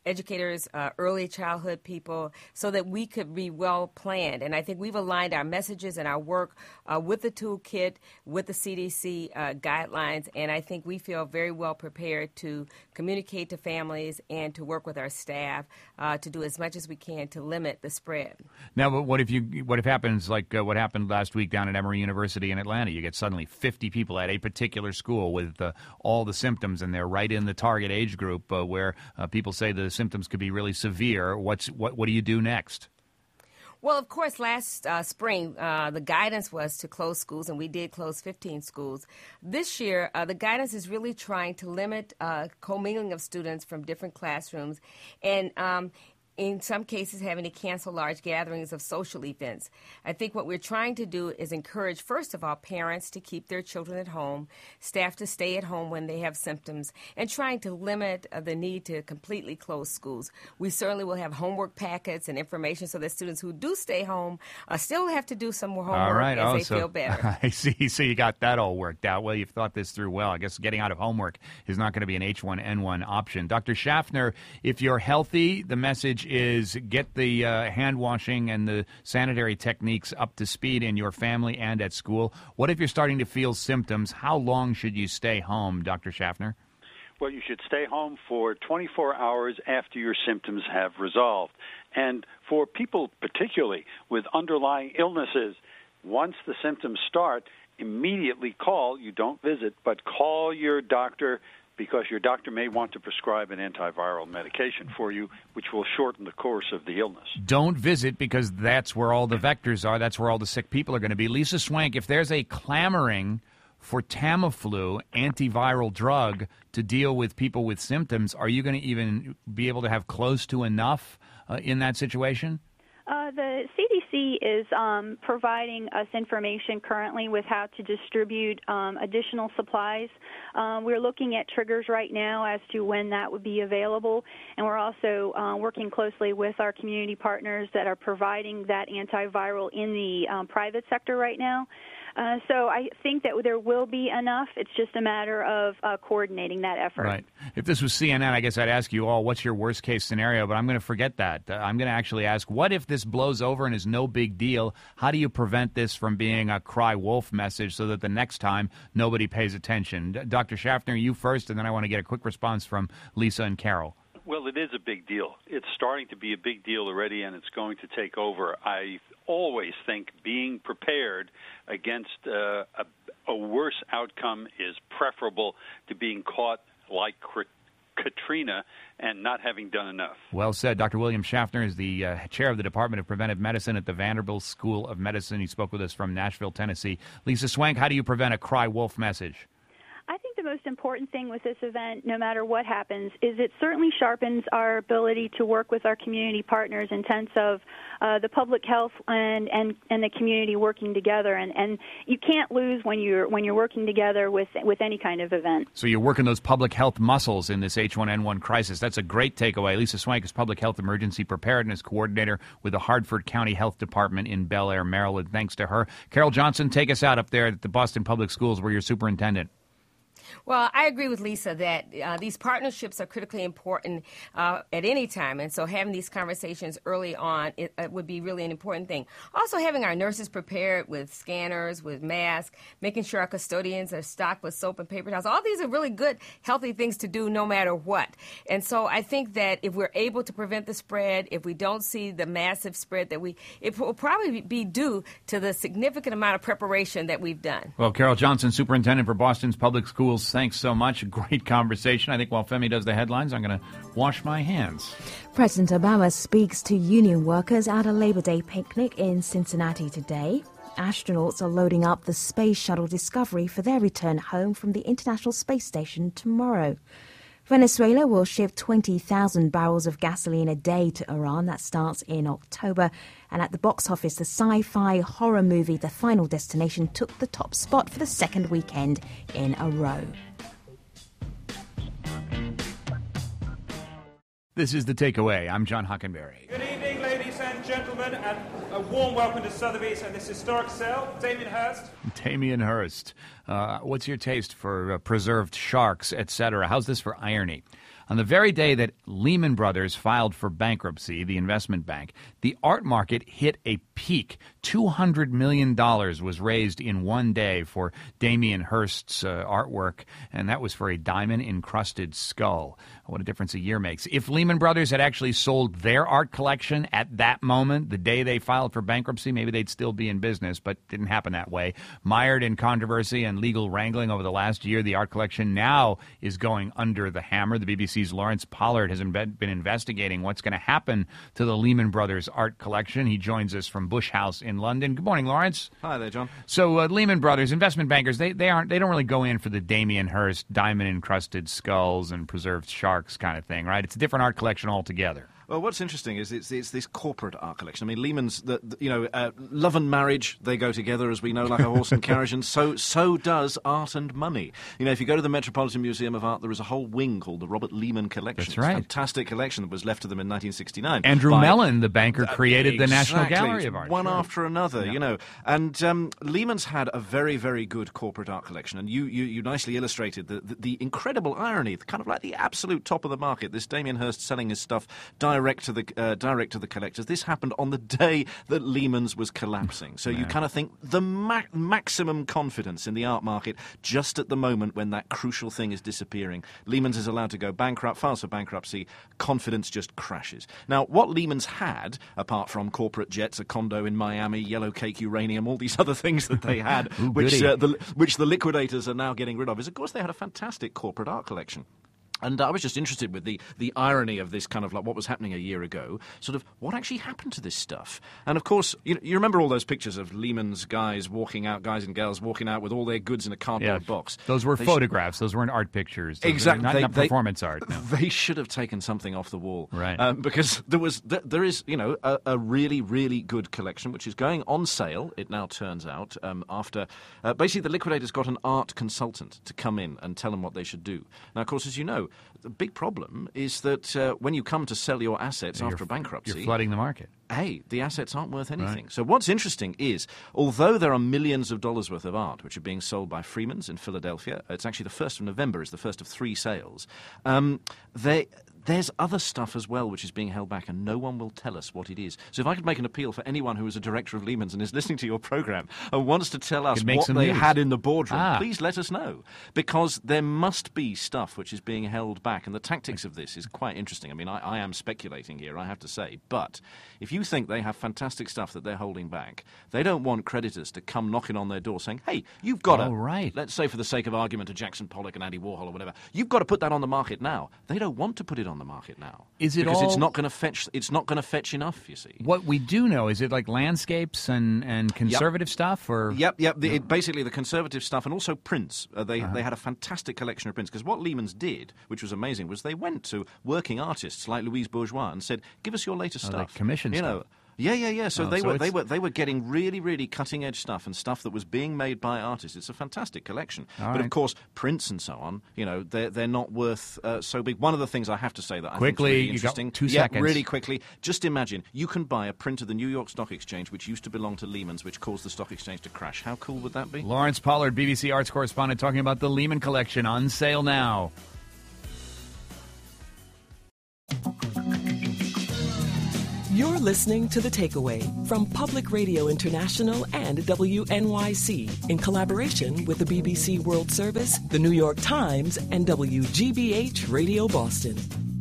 educators, early childhood people, so that we could be well planned. And I think we've aligned our messages and our work with the toolkit, with the CDC guidelines, and I think we feel very well prepared to communicate to families and to work with our staff to do as much as we can to limit the spread. Now, but what if happens like what happened last week down at Emory University in Atlanta? You get suddenly 50 people at a particular school with all the symptoms, and they're right in the target age group where people say the symptoms could be really severe. What do you do next? Well, of course, last spring, the guidance was to close schools, and we did close 15 schools. This year, the guidance is really trying to limit commingling of students from different classrooms and in some cases having to cancel large gatherings of social events. I think what we're trying to do is encourage, first of all, parents to keep their children at home, staff to stay at home when they have symptoms, and trying to limit the need to completely close schools. We certainly will have homework packets and information so that students who do stay home still have to do some more homework as they feel better. I see. So you got that all worked out. Well, you've thought this through well. I guess getting out of homework is not going to be an H1N1 option. Dr. Schaffner, if you're healthy, the message is get the hand washing and the sanitary techniques up to speed in your family and at school. What if you're starting to feel symptoms? How long should you stay home, Dr. Schaffner? Well, you should stay home for 24 hours after your symptoms have resolved. And for people particularly with underlying illnesses, once the symptoms start, immediately call. You don't visit, but call your doctor, because your doctor may want to prescribe an antiviral medication for you, which will shorten the course of the illness. Don't visit, because that's where all the vectors are. That's where all the sick people are going to be. Lisa Swank, if there's a clamoring for Tamiflu, antiviral drug, to deal with people with symptoms, are you going to even be able to have close to enough in that situation? The CDC is providing us information currently with how to distribute additional supplies. We're looking at triggers right now as to when that would be available, and we're also working closely with our community partners that are providing that antiviral in the private sector right now. So I think that there will be enough. It's just a matter of coordinating that effort. Right. If this was CNN, I guess I'd ask you all, what's your worst-case scenario? But I'm going to forget that. I'm going to actually ask, what if this blows over and is no big deal? How do you prevent this from being a cry wolf message so that the next time nobody pays attention? Dr. Schaffner, you first, and then I want to get a quick response from Lisa and Carol. Well, it is a big deal. It's starting to be a big deal already, and it's going to take over. I always think being prepared against a worse outcome is preferable to being caught like Katrina and not having done enough. Well said. Dr. William Schaffner is the chair of the Department of Preventive Medicine at the Vanderbilt School of Medicine. He spoke with us from Nashville, Tennessee. Lisa Swank, how do you prevent a cry wolf message? I think the most important thing with this event, no matter what happens, is it certainly sharpens our ability to work with our community partners in terms of the public health and the community working together. And you can't lose when you're working together with any kind of event. So you're working those public health muscles in this H1N1 crisis. That's a great takeaway. Lisa Swank is Public Health Emergency Preparedness Coordinator with the Hartford County Health Department in Bel Air, Maryland. Thanks to her. Carol Johnson, take us out up there at the Boston Public Schools where you're superintendent. Well, I agree with Lisa that these partnerships are critically important at any time, and so having these conversations early on it would be really an important thing. Also, having our nurses prepared with scanners, with masks, making sure our custodians are stocked with soap and paper towels. All these are really good, healthy things to do no matter what. And so I think that if we're able to prevent the spread, if we don't see the massive spread it will probably be due to the significant amount of preparation that we've done. Well, Carol Johnson, Superintendent for Boston's Public Schools, thanks so much. Great conversation. I think while Femi does the headlines, I'm going to wash my hands. President Obama speaks to union workers at a Labor Day picnic in Cincinnati today. Astronauts are loading up the Space Shuttle Discovery for their return home from the International Space Station tomorrow. Venezuela will ship 20,000 barrels of gasoline a day to Iran. That starts in October. And at the box office, the sci-fi horror movie The Final Destination took the top spot for the second weekend in a row. This is The Takeaway. I'm John Hockenberry. Good evening, ladies and gentlemen, and a warm welcome to Sotheby's and this historic sale. Damien Hirst. Damien Hirst. What's your taste for preserved sharks, etc.? How's this for irony? On the very day that Lehman Brothers filed for bankruptcy, the investment bank, the art market hit a peak. $200 million was raised in one day for Damien Hirst's artwork, and that was for a diamond-encrusted skull. What a difference a year makes. If Lehman Brothers had actually sold their art collection at that moment, the day they filed for bankruptcy, maybe they'd still be in business, but it didn't happen that way. Mired in controversy and legal wrangling over the last year, the art collection now is going under the hammer. The BBC's Lawrence Pollard has been investigating what's going to happen to the Lehman Brothers art collection. He joins us from Bush House in London. Good morning, Lawrence. Hi there, John. So Lehman Brothers, investment bankers, they don't really go in for the Damien Hirst diamond-encrusted skulls and preserved sharks kind of thing, right? It's a different art collection altogether. Well, what's interesting is it's this corporate art collection. I mean, Lehman's, love and marriage, they go together, as we know, like a horse and carriage, and so does art and money. You know, if you go to the Metropolitan Museum of Art, there is a whole wing called the Robert Lehman Collection. That's right. It's a fantastic collection that was left to them in 1969. Andrew Mellon, the banker, created the National Gallery of Art. One after another, you know. And Lehman's had a very, very good corporate art collection, and you nicely illustrated the incredible irony, kind of like the absolute top of the market, this Damien Hirst selling his stuff direct to the collectors. This happened on the day that Lehman's was collapsing. So you kind of think the maximum confidence in the art market just at the moment when that crucial thing is disappearing. Lehman's is allowed to go bankrupt, files for bankruptcy, confidence just crashes. Now, what Lehman's had, apart from corporate jets, a condo in Miami, yellow cake uranium, all these other things that they had, which the liquidators are now getting rid of, is, of course, they had a fantastic corporate art collection. And I was just interested with the irony of this, kind of like what was happening a year ago, sort of what actually happened to this stuff. And of course, you remember all those pictures of Lehman's guys and girls walking out with all their goods in a cardboard box. Those were photographs. Those weren't art pictures. Exactly. Not performance art. No. They should have taken something off the wall. Right. Because there is a really, really good collection which is going on sale, it now turns out, after basically the liquidators got an art consultant to come in and tell them what they should do. Now, of course, as you know, the big problem is that when you come to sell your assets after a bankruptcy, you're flooding the market. The assets aren't worth anything. Right. So what's interesting is, although there are millions of dollars worth of art which are being sold by Freeman's in Philadelphia, it's actually the 1st of November is the first of 3 sales, there's other stuff as well which is being held back, and no one will tell us what it is. So if I could make an appeal for anyone who is a director of Lehman's and is listening to your program and wants to tell us what they had in the boardroom, please let us know. Because there must be stuff which is being held back, and the tactics of this is quite interesting. I mean, I am speculating here, I have to say, but if you think they have fantastic stuff that they're holding back, they don't want creditors to come knocking on their door saying, hey, you've got to, let's say for the sake of argument, a Jackson Pollock and Andy Warhol or whatever, you've got to put that on the market now. They don't want to put it on the market now. Because it's not going to fetch. It's not going to fetch enough. You see. What we do know is it like landscapes and conservative stuff, or basically the conservative stuff, and also prints. They had a fantastic collection of prints, because what Lehman's did, which was amazing, was they went to working artists like Louise Bourgeois and said, "Give us your latest stuff." Like commission stuff. Yeah. So they were getting really, really cutting edge stuff, and stuff that was being made by artists. It's a fantastic collection. But of course, prints and so on, they're not worth so big. One of the things I have to say that I think is really interesting. You got 2 seconds. Really quickly. Just imagine you can buy a print of the New York Stock Exchange, which used to belong to Lehman's, which caused the stock exchange to crash. How cool would that be? Lawrence Pollard, BBC arts correspondent, talking about the Lehman collection on sale now. You're listening to The Takeaway from Public Radio International and WNYC in collaboration with the BBC World Service, the New York Times, and WGBH Radio Boston.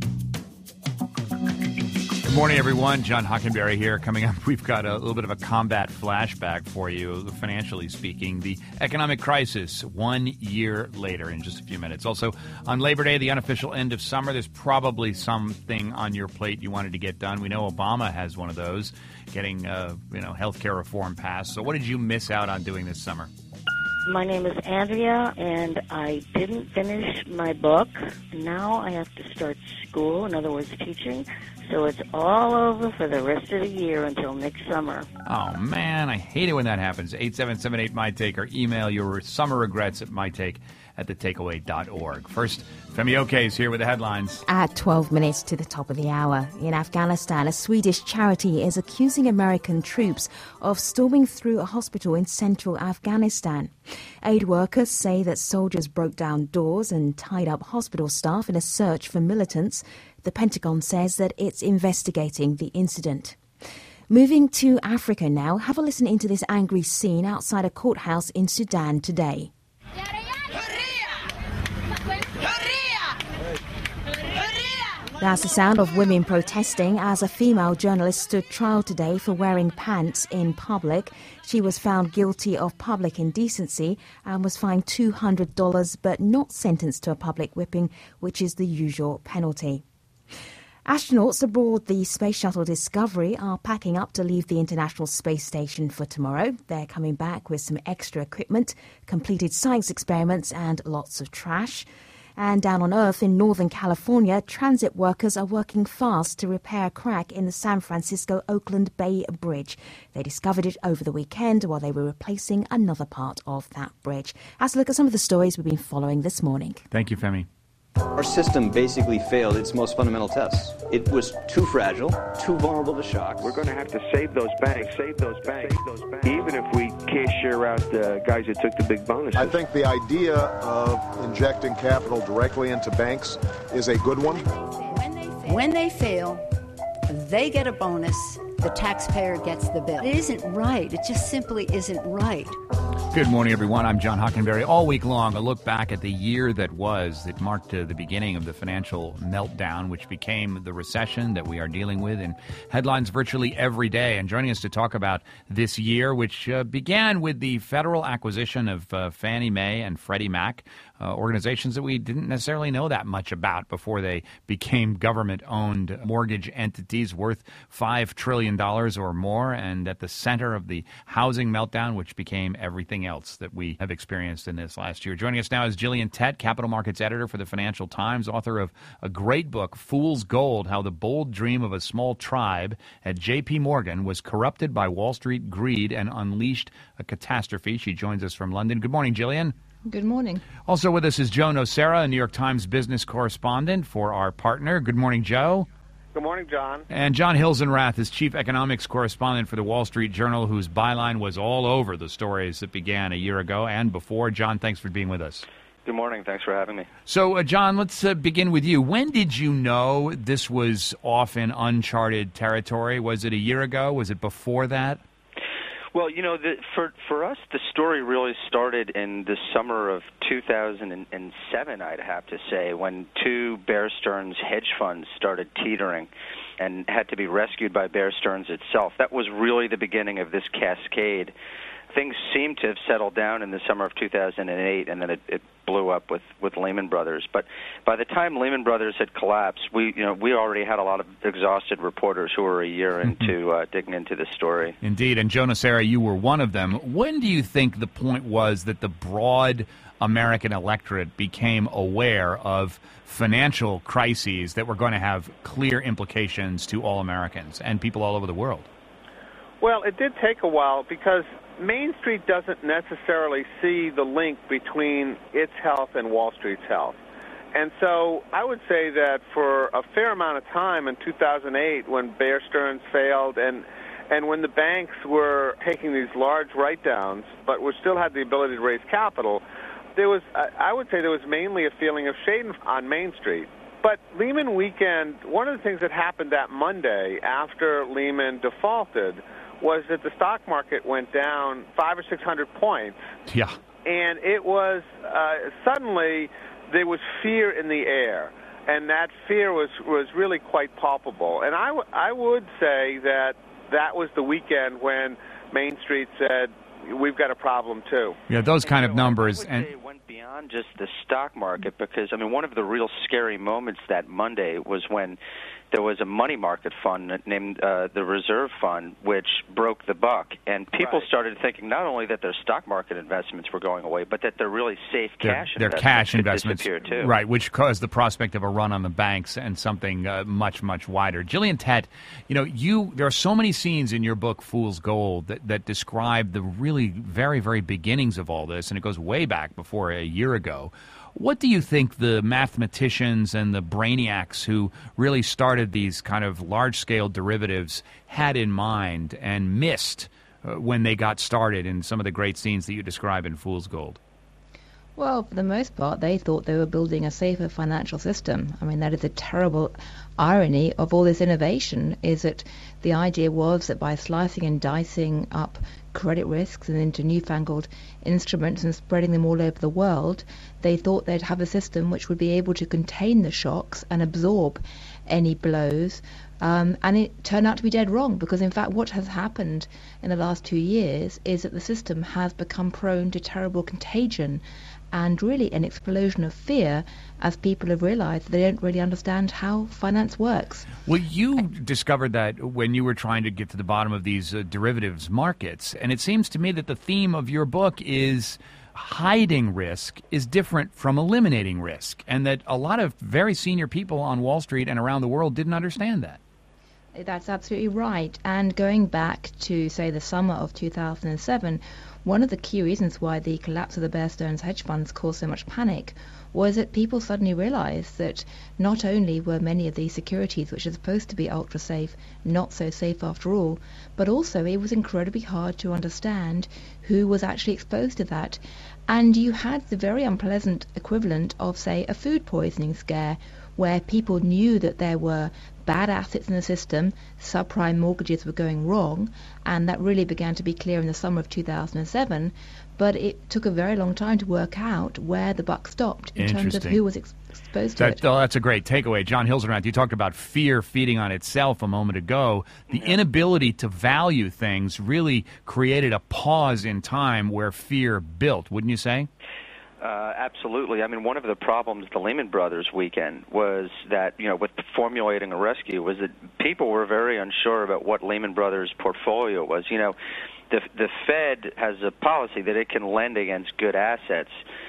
Good morning, everyone. John Hockenberry here. Coming up, we've got a little bit of a combat flashback for you, financially speaking. The economic crisis 1 year later in just a few minutes. Also, on Labor Day, the unofficial end of summer, there's probably something on your plate you wanted to get done. We know Obama has one of those, getting health care reform passed. So what did you miss out on doing this summer? My name is Andrea, and I didn't finish my book. Now I have to start school, in other words, teaching. So it's all over for the rest of the year until next summer. Oh, man, I hate it when that happens. 877-8MyTake, or email your summer regrets at mytake at thetakeaway.org. First, Femi Oke is here with the headlines. At 12 minutes to the top of the hour, in Afghanistan, a Swedish charity is accusing American troops of storming through a hospital in central Afghanistan. Aid workers say that soldiers broke down doors and tied up hospital staff in a search for militants. The Pentagon says that it's investigating the incident. Moving to Africa now, have a listen into this angry scene outside a courthouse in Sudan today. That's the sound of women protesting as a female journalist stood trial today for wearing pants in public. She was found guilty of public indecency and was fined $200 but not sentenced to a public whipping, which is the usual penalty. Astronauts aboard the Space Shuttle Discovery are packing up to leave the International Space Station for tomorrow. They're coming back with some extra equipment, completed science experiments and lots of trash. And down on Earth in Northern California, transit workers are working fast to repair a crack in the San Francisco-Oakland Bay Bridge. They discovered it over the weekend while they were replacing another part of that bridge. Let's look at some of the stories we've been following this morning. Thank you, Femi. Our system basically failed its most fundamental tests. It was too fragile, too vulnerable to shocks. We're going to have to save those banks, even if we cashier out the guys that took the big bonuses. I think the idea of injecting capital directly into banks is a good one. When they fail, they get a bonus, the taxpayer gets the bill. It isn't right. It just simply isn't right. Good morning, everyone. I'm John Hockenberry. All week long, a look back at the year that was, that marked the beginning of the financial meltdown, which became the recession that we are dealing with in headlines virtually every day. And joining us to talk about this year, which began with the federal acquisition of Fannie Mae and Freddie Mac, organizations that we didn't necessarily know that much about before they became government-owned mortgage entities worth $5 trillion or more, and at the center of the housing meltdown, which became everything else that we have experienced in this last year. Joining us now is Gillian Tett, capital markets editor for the Financial Times, author of a great book, Fool's Gold, How the Bold Dream of a Small Tribe at J.P. Morgan was corrupted by Wall Street greed and unleashed a catastrophe. She joins us from London. Good morning, Gillian. Good morning. Also with us is Joe Nocera, a New York Times business correspondent for our partner. Good morning, Joe. Good morning, John. And John Hilsenrath is chief economics correspondent for the Wall Street Journal, whose byline was all over the stories that began a year ago and before. John, thanks for being with us. Good morning. Thanks for having me. So, John, let's begin with you. When did you know this was off in uncharted territory? Was it a year ago? Was it before that? Well, you know, for us, the story really started in the summer of 2007, I'd have to say, when two Bear Stearns hedge funds started teetering and had to be rescued by Bear Stearns itself. That was really the beginning of this cascade. Things seemed to have settled down in the summer of 2008, and then it blew up with Lehman Brothers. But by the time Lehman Brothers had collapsed, we already had a lot of exhausted reporters who were a year into digging into this story. Indeed, and Joe Nocera, you were one of them. When do you think the point was that the broad American electorate became aware of financial crises that were going to have clear implications to all Americans and people all over the world? Well, it did take a while because Main Street doesn't necessarily see the link between its health and Wall Street's health. And so I would say that for a fair amount of time in 2008 when Bear Stearns failed and when the banks were taking these large write-downs but still had the ability to raise capital, I would say there was mainly a feeling of shame on Main Street. But Lehman weekend, one of the things that happened that Monday after Lehman defaulted was that the stock market went down 500 or 600 points. Yeah. And it was suddenly there was fear in the air, and that fear was really quite palpable. And I would say that was the weekend when Main Street said, we've got a problem too. Yeah, those kind of numbers. I would say it went beyond just the stock market because, I mean, one of the real scary moments that Monday was when there was a money market fund named the Reserve Fund, which broke the buck. And people started thinking not only that their stock market investments were going away, but that their really safe cash their investments cash could investments, disappear too. Right, which caused the prospect of a run on the banks and something much, much wider. Gillian Tett, there are so many scenes in your book, Fool's Gold, that describe the really very, very beginnings of all this, and it goes way back before a year ago. What do you think the mathematicians and the brainiacs who really started these kind of large-scale derivatives had in mind and missed when they got started in some of the great scenes that you describe in Fool's Gold? Well, for the most part, they thought they were building a safer financial system. I mean, that is a terrible irony of all this innovation, is that the idea was that by slicing and dicing up credit risks and into newfangled instruments and spreading them all over the world, they thought they'd have a system which would be able to contain the shocks and absorb any blows. And it turned out to be dead wrong, because in fact what has happened in the last 2 years is that the system has become prone to terrible contagion and really an explosion of fear as people have realized that they don't really understand how finance works. Well, you discovered that when you were trying to get to the bottom of these derivatives markets, and it seems to me that the theme of your book is hiding risk is different from eliminating risk, and that a lot of very senior people on Wall Street and around the world didn't understand that. That's absolutely right. And going back to, say, the summer of 2007, one of the key reasons why the collapse of the Bear Stearns hedge funds caused so much panic was that people suddenly realized that not only were many of these securities, which are supposed to be ultra safe, not so safe after all, but also it was incredibly hard to understand who was actually exposed to that. And you had the very unpleasant equivalent of, say, a food poisoning scare, where people knew that there were bad assets in the system, subprime mortgages were going wrong, and that really began to be clear in the summer of 2007. But it took a very long time to work out where the buck stopped in terms of who was exposed to it. That's a great takeaway. John Hilsenrath, you talked about fear feeding on itself a moment ago. The inability to value things really created a pause in time where fear built, wouldn't you say? Absolutely. I mean, one of the problems the Lehman Brothers weekend was that, with formulating a rescue, was that people were very unsure about what Lehman Brothers' portfolio was. The Fed has a policy that it can lend against good assets.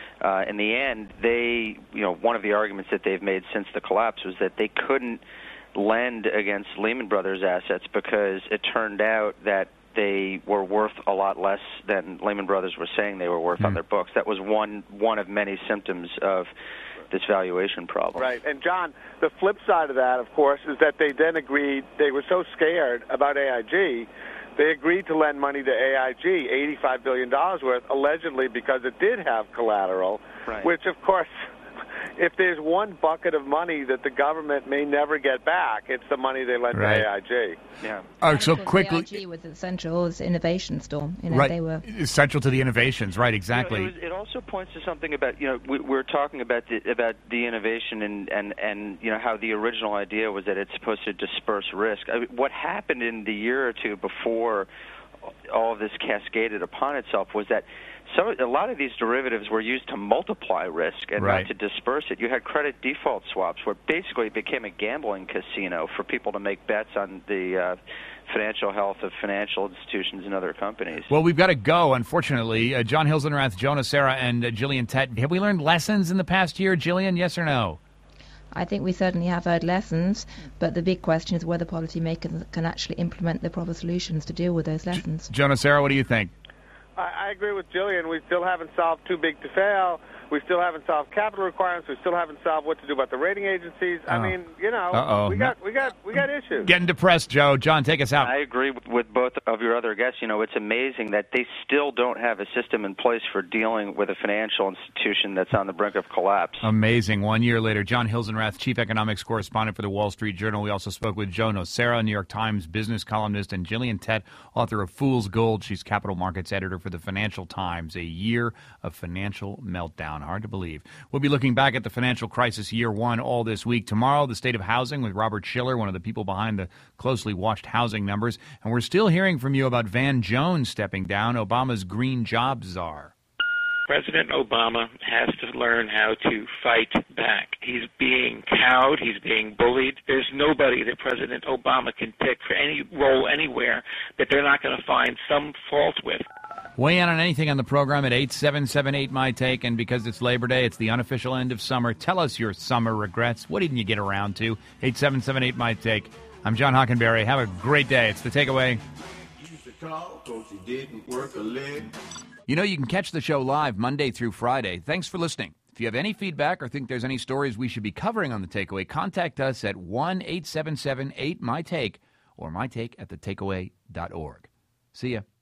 In the end, one of the arguments that they've made since the collapse was that they couldn't lend against Lehman Brothers assets because it turned out that they were worth a lot less than Lehman Brothers were saying they were worth on their books. That was one of many symptoms of this valuation problem. Right. And, John, the flip side of that, of course, is that they then agreed, they were so scared about AIG, they agreed to lend money to AIG, $85 billion worth, allegedly because it did have collateral, which, of course, if there's one bucket of money that the government may never get back, it's the money they lent to AIG. Yeah. So quickly, AIG was essential as innovation storm. They were essential to the innovations. Right. Exactly. It also points to something about we're talking about the innovation and how the original idea was that it's supposed to disperse risk. I mean, what happened in the year or two before all of this cascaded upon itself was that a lot of these derivatives were used to multiply risk and not to disperse it. You had credit default swaps where basically it became a gambling casino for people to make bets on the financial health of financial institutions and other companies. Well, we've got to go, unfortunately. John Hilsenrath, Joe Nocera, and Gillian Tett. Have we learned lessons in the past year, Gillian, yes or no? I think we certainly have heard lessons, but the big question is whether policymakers can actually implement the proper solutions to deal with those lessons. Joe Nocera, what do you think? I agree with Gillian. We still haven't solved too big to fail. We still haven't solved capital requirements. We still haven't solved what to do about the rating agencies. I mean, we got issues. Getting depressed, Joe. John, take us out. I agree with both of your other guests. It's amazing that they still don't have a system in place for dealing with a financial institution that's on the brink of collapse. Amazing. 1 year later, John Hilsenrath, chief economics correspondent for the Wall Street Journal. We also spoke with Joe Nocera, New York Times business columnist, and Gillian Tett, author of Fool's Gold. She's capital markets editor for the Financial Times. A year of financial meltdown. Hard to believe. We'll be looking back at the financial crisis year one all this week. Tomorrow, the state of housing with Robert Schiller, one of the people behind the closely watched housing numbers. And we're still hearing from you about Van Jones stepping down, Obama's green jobs czar. President Obama has to learn how to fight back. He's being cowed. He's being bullied. There's nobody that President Obama can pick for any role anywhere that they're not going to find some fault with. Weigh in on anything on the program at 877-8-MY-TAKE, and because it's Labor Day, it's the unofficial end of summer. Tell us your summer regrets. What didn't you get around to? 877-8-MY-TAKE. I'm John Hockenberry. Have a great day. It's The Takeaway. You know, you can catch the show live Monday through Friday. Thanks for listening. If you have any feedback or think there's any stories we should be covering on The Takeaway, contact us at 1-877-8-MY-TAKE or mytake@thetakeaway.org. See ya.